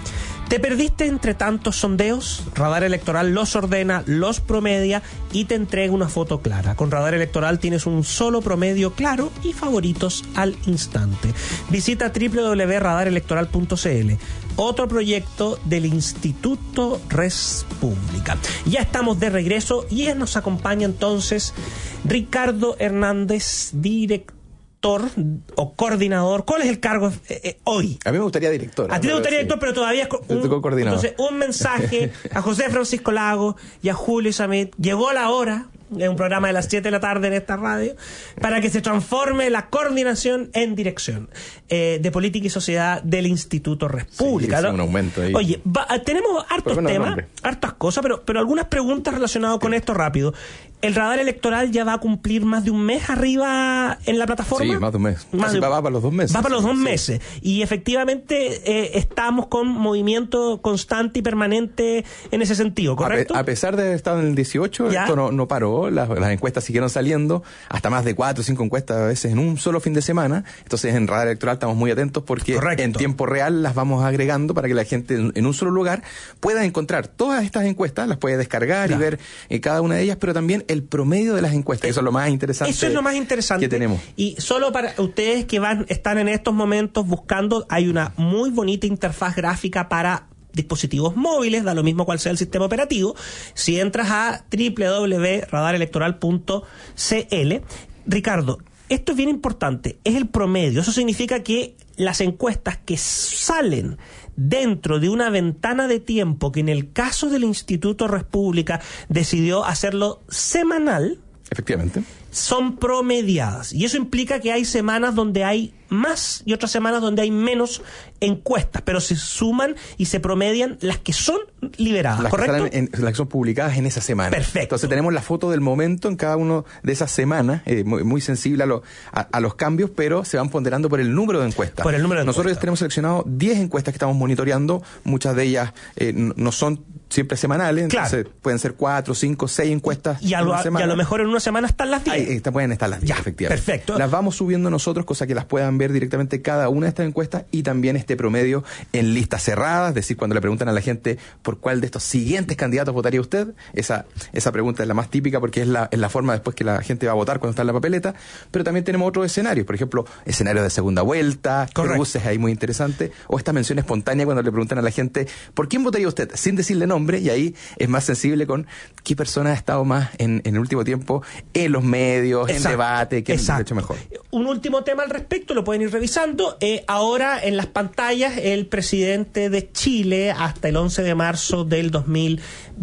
S2: ¿Te perdiste entre tantos sondeos? Radar Electoral los ordena, los promedia y te entrega una foto clara. Con Radar Electoral tienes un solo promedio claro y favoritos al instante. Visita doble u doble u doble u punto radar electoral punto c l. Otro proyecto del Instituto Res Pública. Ya estamos de regreso y nos acompaña entonces Ricardo Hernández, director o coordinador. ¿Cuál es el cargo eh, eh, hoy?
S3: A mí me gustaría director.
S2: A ti te gustaría
S3: sí.
S2: director, pero todavía es un,
S3: coordinador.
S2: Entonces, un mensaje a José Francisco Lago y a Julio Samit. Llegó la hora, es un programa de las siete de la tarde en esta radio, para que se transforme la coordinación en dirección eh, de política y sociedad del Instituto Res Pública.
S3: Sí,
S2: ¿no?
S3: Un aumento ahí.
S2: Oye, va, tenemos hartos
S3: bueno,
S2: temas,
S3: nombre.
S2: hartas cosas, pero, pero algunas preguntas relacionadas con esto rápido. ¿El radar electoral ya va a cumplir más de un mes arriba en la plataforma?
S3: Sí, más de un mes.
S2: Más de,
S3: va, va para los dos meses.
S2: Va para los dos
S3: sí.
S2: meses. Y efectivamente eh, estamos con movimiento constante y permanente en ese sentido, ¿correcto?
S3: A, pe- a pesar de haber estado en el dieciocho,
S2: ¿Ya?
S3: Esto no, no paró. Las, las encuestas siguieron saliendo, hasta más de cuatro o cinco encuestas a veces en un solo fin de semana. Entonces en Radar Electoral estamos muy atentos porque
S2: Correcto.
S3: En tiempo real las vamos agregando para que la gente en, en un solo lugar pueda encontrar todas estas encuestas, las puede descargar
S2: Claro.
S3: y ver eh, cada una de ellas, pero también el promedio de las encuestas. Eso es lo más interesante.
S2: Eso es lo más interesante
S3: que tenemos.
S2: Y solo para ustedes que van están en estos momentos buscando, hay una muy bonita interfaz gráfica para dispositivos móviles, da lo mismo cuál sea el sistema operativo. Si entras a doble u doble u doble u punto radar electoral punto c l, Ricardo, esto es bien importante, es el promedio. Eso significa que las encuestas que salen dentro de una ventana de tiempo, que en el caso del Instituto Res Pública decidió hacerlo semanal,
S3: efectivamente,
S2: son promediadas. Y eso implica que hay semanas donde hay más y otras semanas donde hay menos encuestas, pero se suman y se promedian las que son liberadas,
S3: las
S2: ¿correcto?
S3: Que en, las que son publicadas en esa semana.
S2: Perfecto.
S3: Entonces tenemos la foto del momento en cada una de esas semanas, eh, muy, muy sensible a, lo, a, a los cambios, pero se van ponderando por el número de encuestas.
S2: Por el número de
S3: Nosotros
S2: encuestas.
S3: tenemos seleccionado diez encuestas que estamos monitoreando, muchas de ellas eh, no, no son siempre semanales, entonces
S2: Claro.
S3: pueden ser cuatro, cinco, seis encuestas
S2: Y a,
S3: en
S2: lo,
S3: una
S2: y
S3: semana.
S2: a lo mejor en una semana están las diez.
S3: Ahí, ahí pueden estar las diez,
S2: Ya,
S3: efectivamente.
S2: perfecto.
S3: Las vamos subiendo nosotros, cosa que las puedan ver directamente cada una de estas encuestas y también este promedio en listas cerradas, es decir, cuando le preguntan a la gente por cuál de estos siguientes candidatos votaría usted, esa, esa pregunta es la más típica porque es la, es la forma después que la gente va a votar cuando está en la papeleta, pero también tenemos otros escenarios, por ejemplo, escenarios de segunda vuelta, cruces ahí muy interesante, o esta mención espontánea cuando le preguntan a la gente ¿por quién votaría usted? Sin decirle nombre, y ahí es más sensible con qué persona ha estado más en, en el último tiempo en los medios,
S2: Exacto.
S3: en debate, qué ha hecho mejor.
S2: Un último tema al respecto, lo pueden ir revisando. Eh, ahora en las pantallas, el presidente de Chile hasta el once de marzo del dos mil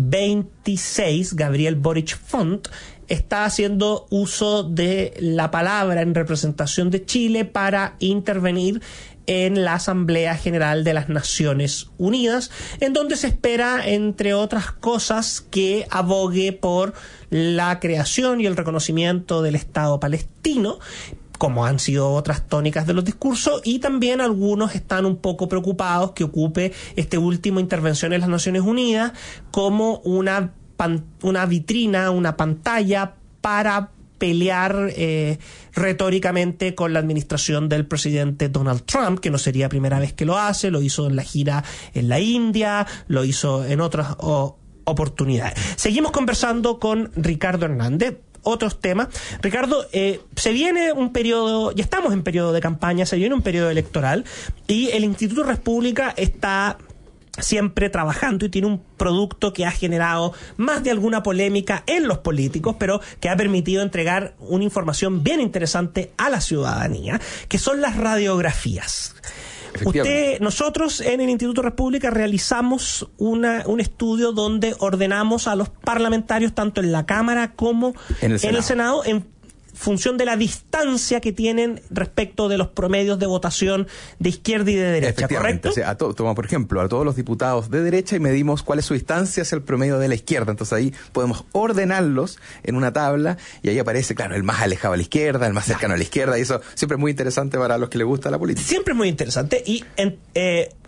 S2: veintiséis, Gabriel Boric Font, está haciendo uso de la palabra en representación de Chile para intervenir en la Asamblea General de las Naciones Unidas, en donde se espera, entre otras cosas, que abogue por la creación y el reconocimiento del Estado palestino, como han sido otras tónicas de los discursos, y también algunos están un poco preocupados que ocupe este último intervención en las Naciones Unidas como una, pan, una vitrina, una pantalla para pelear eh, retóricamente con la administración del presidente Donald Trump, que no sería primera vez que lo hace, lo hizo en la gira en la India, lo hizo en otras oh, oportunidades. Seguimos conversando con Ricardo Hernández. Otros temas. Ricardo, eh, se viene un periodo, ya estamos en periodo de campaña, se viene un periodo electoral y el Instituto Res Pública está siempre trabajando y tiene un producto que ha generado más de alguna polémica en los políticos, pero que ha permitido entregar una información bien interesante a la ciudadanía, que son las radiografías. Usted, nosotros en el Instituto Res Pública realizamos una, un estudio donde ordenamos a los parlamentarios tanto en la Cámara como
S3: en el Senado,
S2: en, el Senado, en función de la distancia que tienen respecto de los promedios de votación de izquierda y de derecha, ¿correcto?
S3: O sea, a to- toma, por ejemplo, a todos los diputados de derecha y medimos cuál es su distancia hacia el promedio de la izquierda. Entonces ahí podemos ordenarlos en una tabla y ahí aparece, claro, el más alejado a la izquierda, el más cercano a la izquierda, y eso siempre es muy interesante para los que les gusta la política.
S2: Siempre es muy interesante y en, eh,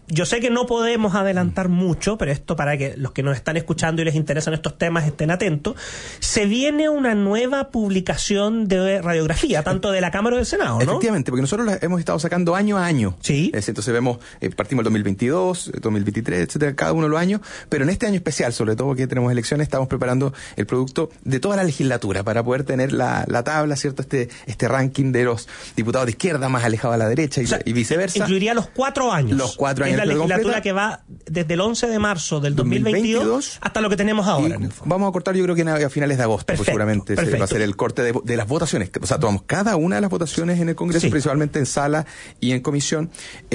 S2: yo sé que no podemos adelantar mucho, pero esto para que los que nos están escuchando y les interesan estos temas estén atentos. Se viene una nueva publicación de radiografía, tanto de la Cámara del Senado, ¿no?
S3: Efectivamente, porque nosotros la hemos estado sacando año a año.
S2: Sí.
S3: Es, entonces vemos, eh, partimos el dos mil veintidós, dos mil veintitrés, etcétera, cada uno de los años, pero en este año especial, sobre todo que tenemos elecciones, estamos preparando el producto de toda la legislatura para poder tener la, la tabla, ¿cierto? Este, este ranking de los diputados de izquierda más alejados a la derecha y, o sea, y viceversa.
S2: Incluiría los cuatro años.
S3: Los cuatro años.
S2: Es la legislatura
S3: completa,
S2: que va desde el once de marzo del dos mil veintidós hasta lo que tenemos ahora. En el fondo.
S3: Vamos a cortar, yo creo que a finales de agosto,
S2: perfecto,
S3: pues seguramente
S2: perfecto.
S3: Se va a ser el corte de, de las votaciones. O sea, tomamos cada una de las votaciones en el Congreso, sí, principalmente en sala y en comisión.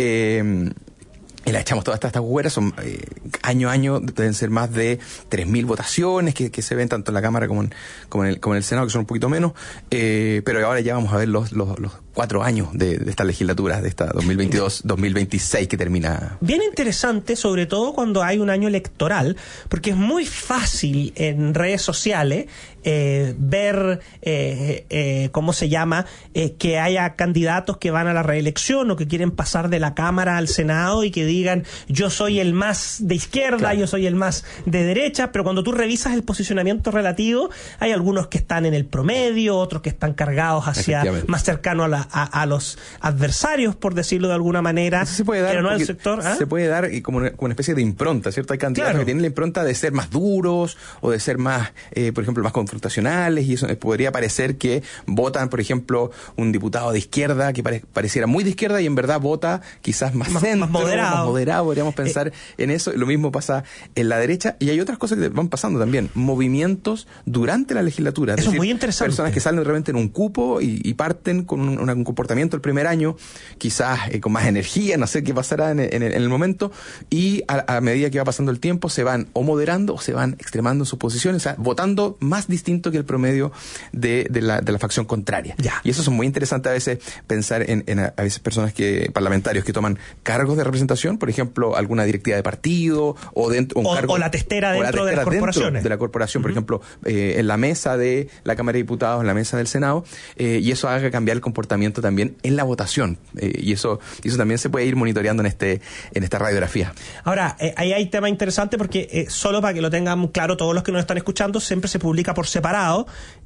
S3: Eh, Y la echamos todas estas, estas jugueras, son eh, año a año deben ser más de tres mil votaciones que, que se ven tanto en la Cámara como en, como en, el, como en el Senado, que son un poquito menos, eh, pero ahora ya vamos a ver los, los, los cuatro años de, de esta legislatura, de esta dos mil veintidós dos mil veintiséis que termina.
S2: Bien interesante, sobre todo cuando hay un año electoral, porque es muy fácil en redes sociales eh, ver, eh, eh, ¿cómo se llama?, eh, que haya candidatos que van a la reelección o que quieren pasar de la Cámara al Senado y que digan, yo soy el más de izquierda, claro, yo soy el más de derecha, pero cuando tú revisas el posicionamiento relativo, hay algunos que están en el promedio, otros que están cargados hacia más cercano a, la, a, a los adversarios, por decirlo de alguna manera,
S3: se puede dar,
S2: pero no al sector. ¿Ah?
S3: Se puede dar como una, como una especie de impronta, ¿cierto? Hay candidatos, claro, que tienen la impronta de ser más duros o de ser más, eh, por ejemplo, más confrontacionales, y eso podría parecer que votan, por ejemplo, un diputado de izquierda que pare, pareciera muy de izquierda y en verdad vota quizás más,
S2: más,
S3: centro,
S2: más moderado.
S3: Más moderado, podríamos pensar eh, en eso. Lo mismo pasa en la derecha, y hay otras cosas que van pasando también. Movimientos durante la legislatura.
S2: Eso es,
S3: decir,
S2: muy interesante.
S3: Personas que salen realmente en un cupo y, y parten con un, un comportamiento el primer año, quizás eh, con más energía, no sé qué pasará en, en, en el momento, y a, a medida que va pasando el tiempo se van o moderando o se van extremando en sus posiciones, o sea, votando más distinto que el promedio de, de, la, de la facción contraria.
S2: Ya.
S3: Y eso es muy interesante a veces pensar en, en a, a veces personas que parlamentarios que toman cargos de representación, por ejemplo, alguna directiva de partido o dentro un
S2: o,
S3: cargo,
S2: o la testera dentro
S3: la testera
S2: de las corporaciones.
S3: De la corporación, uh-huh. Por ejemplo, eh, en la mesa de la Cámara de Diputados, en la mesa del Senado, eh, y eso haga cambiar el comportamiento también en la votación. Eh, y eso y eso también se puede ir monitoreando en este en esta radiografía.
S2: Ahora, eh, ahí hay tema interesante porque eh, solo para que lo tengan claro todos los que nos están escuchando, siempre se publica por separado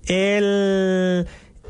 S2: el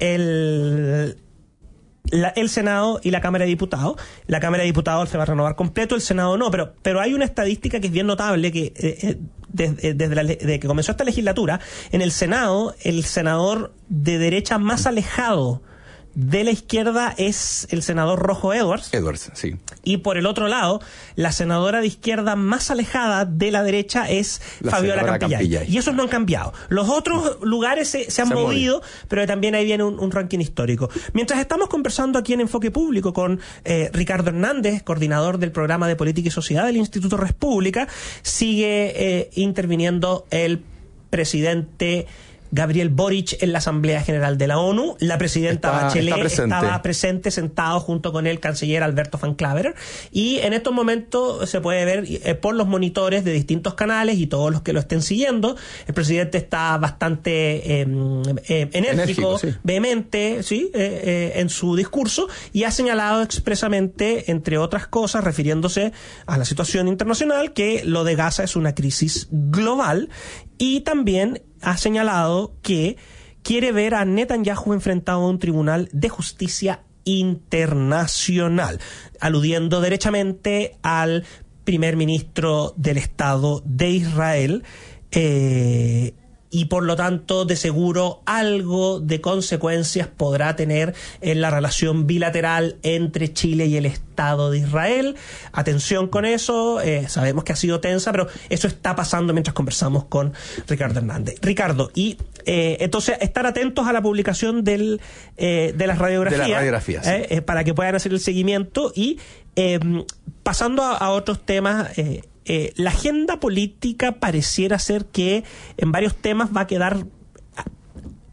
S2: el La, el Senado y la Cámara de Diputados. La Cámara de Diputados se va a renovar completo, el Senado no, pero pero hay una estadística que es bien notable que eh, desde, desde, la, desde que comenzó esta legislatura, en el Senado, el senador de derecha más alejado de la izquierda es el senador Rojo Edwards.
S3: Edwards, sí.
S2: Y por el otro lado, la senadora de izquierda más alejada de la derecha es la Fabiola Campillay. Campillay. Y esos no han cambiado. Los otros lugares se, se han se movido, movido, pero también ahí viene un, un ranking histórico. Mientras estamos conversando aquí en Enfoque Público con eh, Ricardo Hernández, coordinador del programa de Política y Sociedad del Instituto República, sigue eh, interviniendo el presidente Gabriel Boric en la Asamblea General de la ONU. La presidenta está, Bachelet está presente. estaba presente, sentado junto con el canciller Alberto Van Claver. Y en estos momentos se puede ver eh, por los monitores de distintos canales y todos los que lo estén siguiendo, el presidente está bastante eh, eh, enérgico, enérgico sí. vehemente sí, eh, eh, en su discurso, y ha señalado expresamente, entre otras cosas, refiriéndose a la situación internacional, que lo de Gaza es una crisis global, y también ha señalado que quiere ver a Netanyahu enfrentado a un tribunal de justicia internacional, aludiendo derechamente al primer ministro del Estado de Israel, eh, y por lo tanto, de seguro, algo de consecuencias podrá tener en la relación bilateral entre Chile y el Estado de Israel. Atención con eso, eh, sabemos que ha sido tensa, pero eso está pasando mientras conversamos con Ricardo Hernández. Ricardo, y eh, entonces estar atentos a la publicación del, eh, de las radiografías,
S3: de las radiografías
S2: eh,
S3: sí.
S2: eh, para que puedan hacer el seguimiento. Y eh, pasando a, a otros temas, eh, Eh, la agenda política pareciera ser que en varios temas va a quedar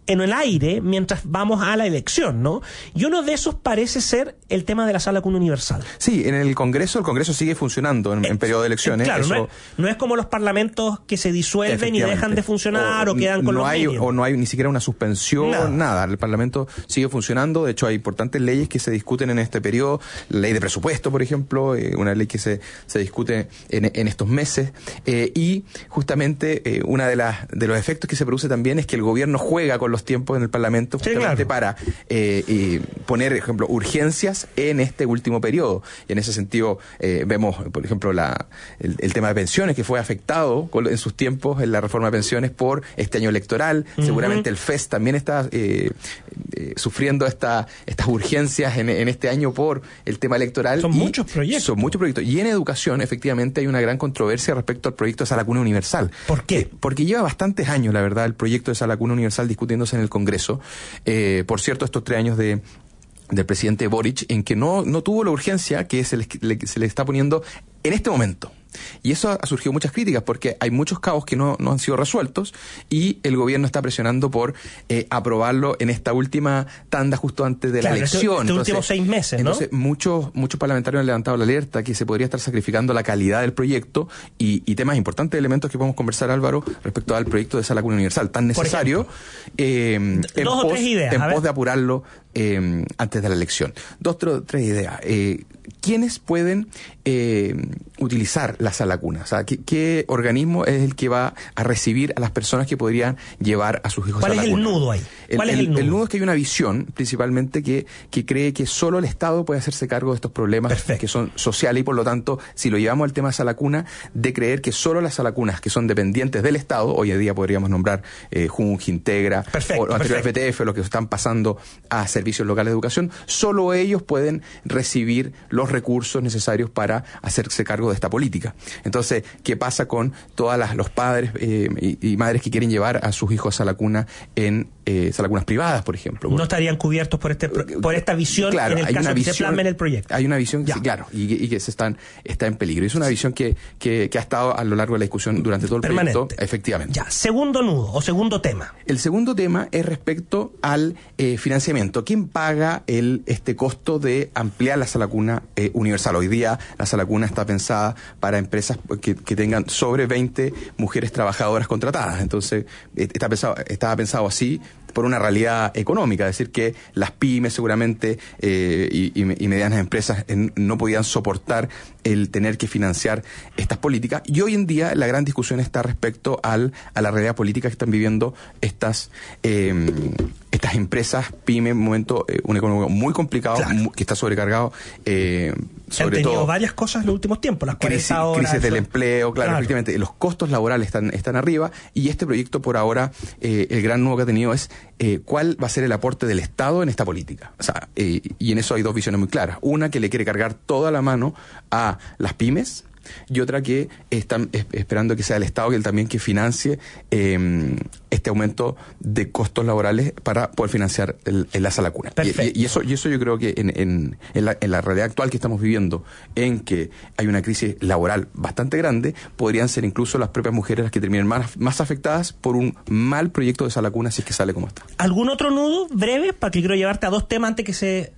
S2: en el aire mientras vamos a la elección, ¿no? Y uno de esos parece ser el tema de la sala común universal.
S3: Sí, en el Congreso, el Congreso sigue funcionando en, en periodo de elecciones.
S2: Claro,
S3: eso,
S2: no, es, no es como los parlamentos que se disuelven y dejan de funcionar o, o quedan con
S3: no
S2: los
S3: hay,
S2: mínimos.
S3: O no hay ni siquiera una suspensión, nada. nada. El Parlamento sigue funcionando. De hecho, hay importantes leyes que se discuten en este periodo. La ley de presupuesto, por ejemplo, eh, una ley que se, se discute en, en estos meses. Eh, y justamente eh, una de las de los efectos que se produce también es que el gobierno juega con los tiempos en el Parlamento justamente sí, claro. para eh, eh, poner, por ejemplo, urgencias en este último periodo. Y en ese sentido eh, vemos, por ejemplo, la, el, el tema de pensiones que fue afectado con, en sus tiempos en la reforma de pensiones por este año electoral. Uh-huh. Seguramente el F E S también está eh, eh, sufriendo esta, estas urgencias en, en este año por el tema electoral.
S2: Son muchos proyectos.
S3: Son muchos proyectos. Y en educación, efectivamente, hay una gran controversia respecto al proyecto de Sala Cuna Universal.
S2: ¿Por qué?
S3: Eh, porque lleva bastantes años, la verdad, el proyecto de Sala Cuna Universal discutiéndose en el Congreso. Eh, por cierto, estos tres años de del presidente Boric, en que no, no tuvo la urgencia que se le, le, se le está poniendo en este momento. Y eso ha surgido muchas críticas porque hay muchos cabos que no, no han sido resueltos y el gobierno está presionando por eh, aprobarlo en esta última tanda justo antes de
S2: claro,
S3: la elección.
S2: Este, este
S3: entonces,
S2: últimos seis meses, ¿no?
S3: Entonces muchos, muchos parlamentarios han levantado la alerta que se podría estar sacrificando la calidad del proyecto y, y temas importantes, elementos que podemos conversar, Álvaro, respecto al proyecto de Sala Cuna Universal, tan necesario eh, en,
S2: dos
S3: pos,
S2: o tres ideas,
S3: en pos de apurarlo eh, antes de la elección. Dos o tres ideas. Eh, ¿Quiénes pueden eh, utilizar la Sala Cuna? O sea, ¿qué, ¿qué organismo es el que va a recibir a las personas que podrían llevar a sus hijos a la cuna?
S2: ¿Cuál es el nudo ahí? ¿Cuál
S3: el,
S2: es el nudo?
S3: El nudo es que hay una visión, principalmente, que, que cree que solo el Estado puede hacerse cargo de estos problemas Perfecto. que son sociales y, por lo tanto, si lo llevamos al tema de Sala Cuna, de creer que solo las salacunas que son dependientes del Estado, hoy en día podríamos nombrar eh, Junj, Integra,
S2: perfecto,
S3: o los anteriores F T F, los que están pasando a servicios locales de educación, solo ellos pueden recibir los recursos necesarios para hacerse cargo de esta política. Entonces, ¿qué pasa con todas las, los padres eh, y, y madres que quieren llevar a sus hijos a la cuna en eh, salacunas privadas, por ejemplo?
S2: No estarían cubiertos por este por esta visión
S3: claro,
S2: en el
S3: hay
S2: caso
S3: una
S2: que
S3: visión,
S2: se plasme en el proyecto.
S3: Hay una visión, sí, claro, y, y que se están, está en peligro. Es una visión que, que, que ha estado a lo largo de la discusión durante todo el
S2: Permanente.
S3: proyecto, efectivamente.
S2: Ya, segundo nudo o segundo tema.
S3: El segundo tema es respecto al eh, financiamiento. ¿Quién paga el este costo de ampliar la sala cuna eh, universal? Hoy día la sala cuna está pensada para empresas que, que tengan sobre veinte mujeres trabajadoras contratadas. Entonces, está pensado, estaba pensado así por una realidad económica, es decir, que las pymes seguramente eh, y, y, y medianas empresas eh, no podían soportar el tener que financiar estas políticas. Y hoy en día la gran discusión está respecto al, a la realidad política que están viviendo estas eh, estas empresas, pymes, en un momento, eh, un económico muy complicado, claro. muy, que está sobrecargado, eh, sobre
S2: Han tenido
S3: todo
S2: varias cosas en los últimos tiempos, las
S3: crisis,
S2: horas,
S3: crisis del
S2: eso.
S3: empleo, claro, claro, efectivamente, los costos laborales están, están arriba, y este proyecto por ahora, eh, el gran nudo que ha tenido es eh, cuál va a ser el aporte del Estado en esta política. O sea, eh, y en eso hay dos visiones muy claras. Una que le quiere cargar toda la mano a las pymes, y otra que están esperando que sea el Estado que él también que financie eh, este aumento de costos laborales para poder financiar el, el la sala cuna. Y, y eso y eso yo creo que en, en, en, la, en la realidad actual que estamos viviendo, en que hay una crisis laboral bastante grande, podrían ser incluso las propias mujeres las que terminen más, más afectadas por un mal proyecto de sala cuna si es que sale como está.
S2: ¿Algún otro nudo breve? Para que quiero llevarte a dos temas antes que se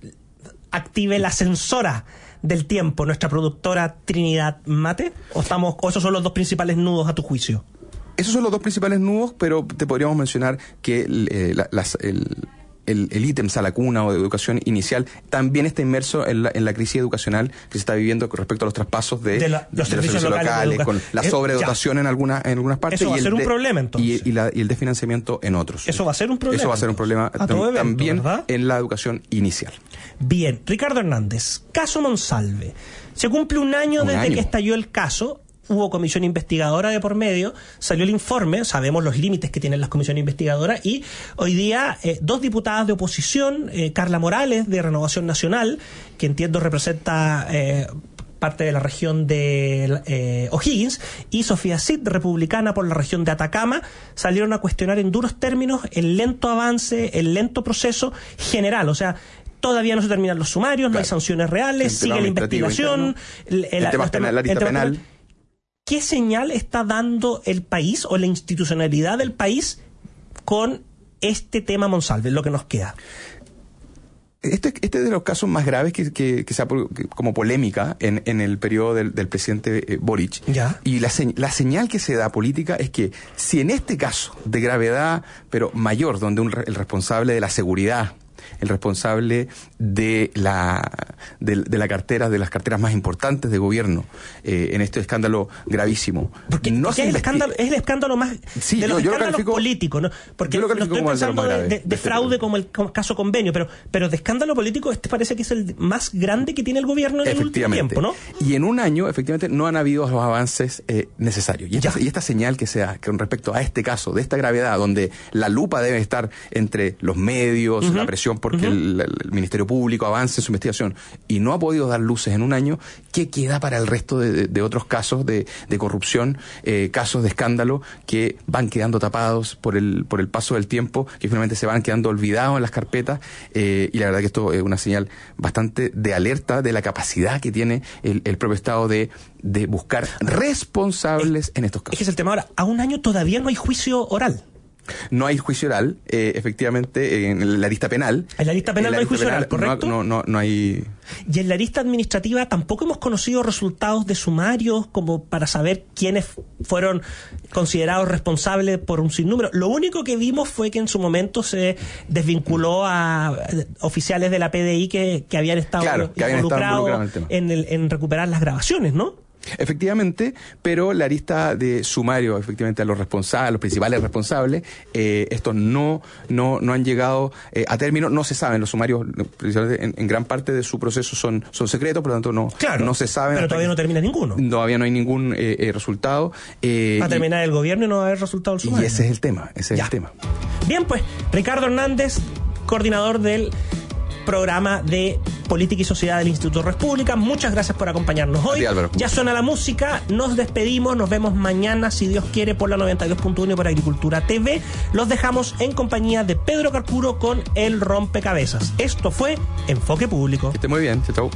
S2: active la censora del tiempo, nuestra productora Trinidad Mate, o estamos, o esos son los dos principales nudos a tu juicio.
S3: Esos son los dos principales nudos, pero te podríamos mencionar que eh, la, las, el el, el ítem sala cuna o de educación inicial también está inmerso en la, en la crisis educacional que se está viviendo con respecto a los traspasos de,
S2: de, la, los,
S3: de
S2: servicios
S3: los servicios locales,
S2: locales
S3: con la sobredotación eh, en algunas en algunas partes.
S2: Eso va
S3: y
S2: a ser
S3: el
S2: un
S3: de,
S2: problema entonces.
S3: Y, y, la, y el desfinanciamiento en otros.
S2: Eso va a ser un problema.
S3: Eso va a ser un problema
S2: a todo evento,
S3: también,
S2: ¿verdad?
S3: En la educación inicial.
S2: Bien, Ricardo Hernández, caso Monsalve. Se cumple un año
S3: un
S2: desde
S3: año.
S2: que estalló el caso. Hubo comisión investigadora de por medio, salió el informe, sabemos los límites que tienen las comisiones investigadoras, y hoy día eh, dos diputadas de oposición, eh, Carla Morales de Renovación Nacional, que entiendo representa eh, parte de la región de eh, O'Higgins, y Sofía Cid, republicana por la región de Atacama, salieron a cuestionar en duros términos el lento avance, el lento proceso general, o sea, todavía no se terminan los sumarios, claro. No hay sanciones reales,
S3: el
S2: sigue la investigación,
S3: el, el, el tema
S2: el,
S3: penal, la lista penal. penal.
S2: ¿Qué señal está dando el país o la institucionalidad del país con este tema Monsalve, lo que nos queda.
S3: Este, este es de los casos más graves que, que, que se ha que, como polémica en, en el periodo del, del presidente eh, Boric.
S2: ¿Ya?
S3: Y la, se, la señal que se da política es que si en este caso de gravedad, pero mayor, donde un, el responsable de la seguridad, el responsable de la de, de la cartera, de las carteras más importantes de gobierno, eh, en este escándalo gravísimo.
S2: Porque,
S3: no
S2: porque es, el escándalo, es el escándalo más
S3: sí,
S2: de los
S3: no, yo
S2: escándalos
S3: lo
S2: políticos, ¿no? Porque no estoy pensando de, de, de, de fraude como el como caso Convenio, pero pero de escándalo político este parece que es el más grande que tiene el gobierno en el último tiempo, ¿no?
S3: Y en un año, efectivamente, no han habido los avances eh, necesarios. Y esta, y esta señal que se da con respecto a este caso, de esta gravedad, donde la lupa debe estar entre los medios, uh-huh. la presión porque uh-huh. el, el Ministerio Público avance en su investigación y no ha podido dar luces en un año, ¿qué queda para el resto de, de, de otros casos de, de corrupción, eh, casos de escándalo que van quedando tapados por el por el paso del tiempo, que finalmente se van quedando olvidados en las carpetas? Eh, y la verdad que esto es una señal bastante de alerta de la capacidad que tiene el, el propio Estado de, de buscar responsables
S2: es,
S3: en estos casos.
S2: Es que es el tema ahora. A un año todavía no hay juicio oral.
S3: No hay juicio oral, eh, efectivamente, en la lista penal.
S2: En la lista penal en la no hay juicio penal, oral, ¿correcto?
S3: No, no, no hay...
S2: Y en la lista administrativa tampoco hemos conocido resultados de sumarios como para saber quiénes fueron considerados responsables por un sinnúmero. Lo único que vimos fue que en su momento se desvinculó a oficiales de la P D I que, que habían estado
S3: claro, que habían
S2: involucrados
S3: estado en, el tema.
S2: en, el, en recuperar las grabaciones, ¿no?
S3: Efectivamente, pero la lista de sumario, efectivamente, a los responsables, a los principales responsables, eh, estos no, no, no han llegado eh, a término, no se saben, los sumarios en, en gran parte de su proceso son, son secretos, por lo tanto no,
S2: claro,
S3: no se saben.
S2: Pero todavía no termina ninguno.
S3: Todavía no hay ningún eh, eh, resultado. Eh,
S2: Va a terminar y, el gobierno y no va a haber resultado el sumario.
S3: Y ese es el tema, ese
S2: ya.
S3: es el tema.
S2: Bien, pues, Ricardo Hernández, coordinador del programa de Política y Sociedad del Instituto República. Muchas gracias por acompañarnos hoy.
S3: Sí, Álvaro.
S2: Ya suena la música, nos despedimos, nos vemos mañana, si Dios quiere, por la noventa y dos punto uno y por Agricultura T V. Los dejamos en compañía de Pedro Carcuro con El Rompecabezas. Esto fue Enfoque Público.
S3: Que esté muy bien, chao.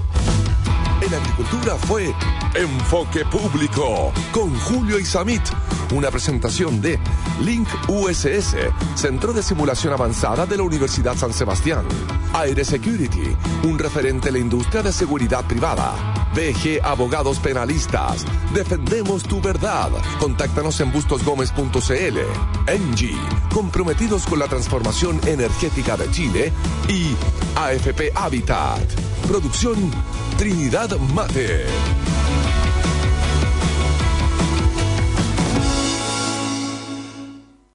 S1: En Agricultura fue Enfoque Público con Julio Isamit, una presentación de Link U S S, Centro de Simulación Avanzada de la Universidad San Sebastián, Aire Security, un referente en la industria de seguridad privada, B G Abogados Penalistas, defendemos tu verdad, contáctanos en bustos gómez punto c l, Engie, comprometidos con la transformación energética de Chile, y A F P Habitat, producción Trinidad Mate.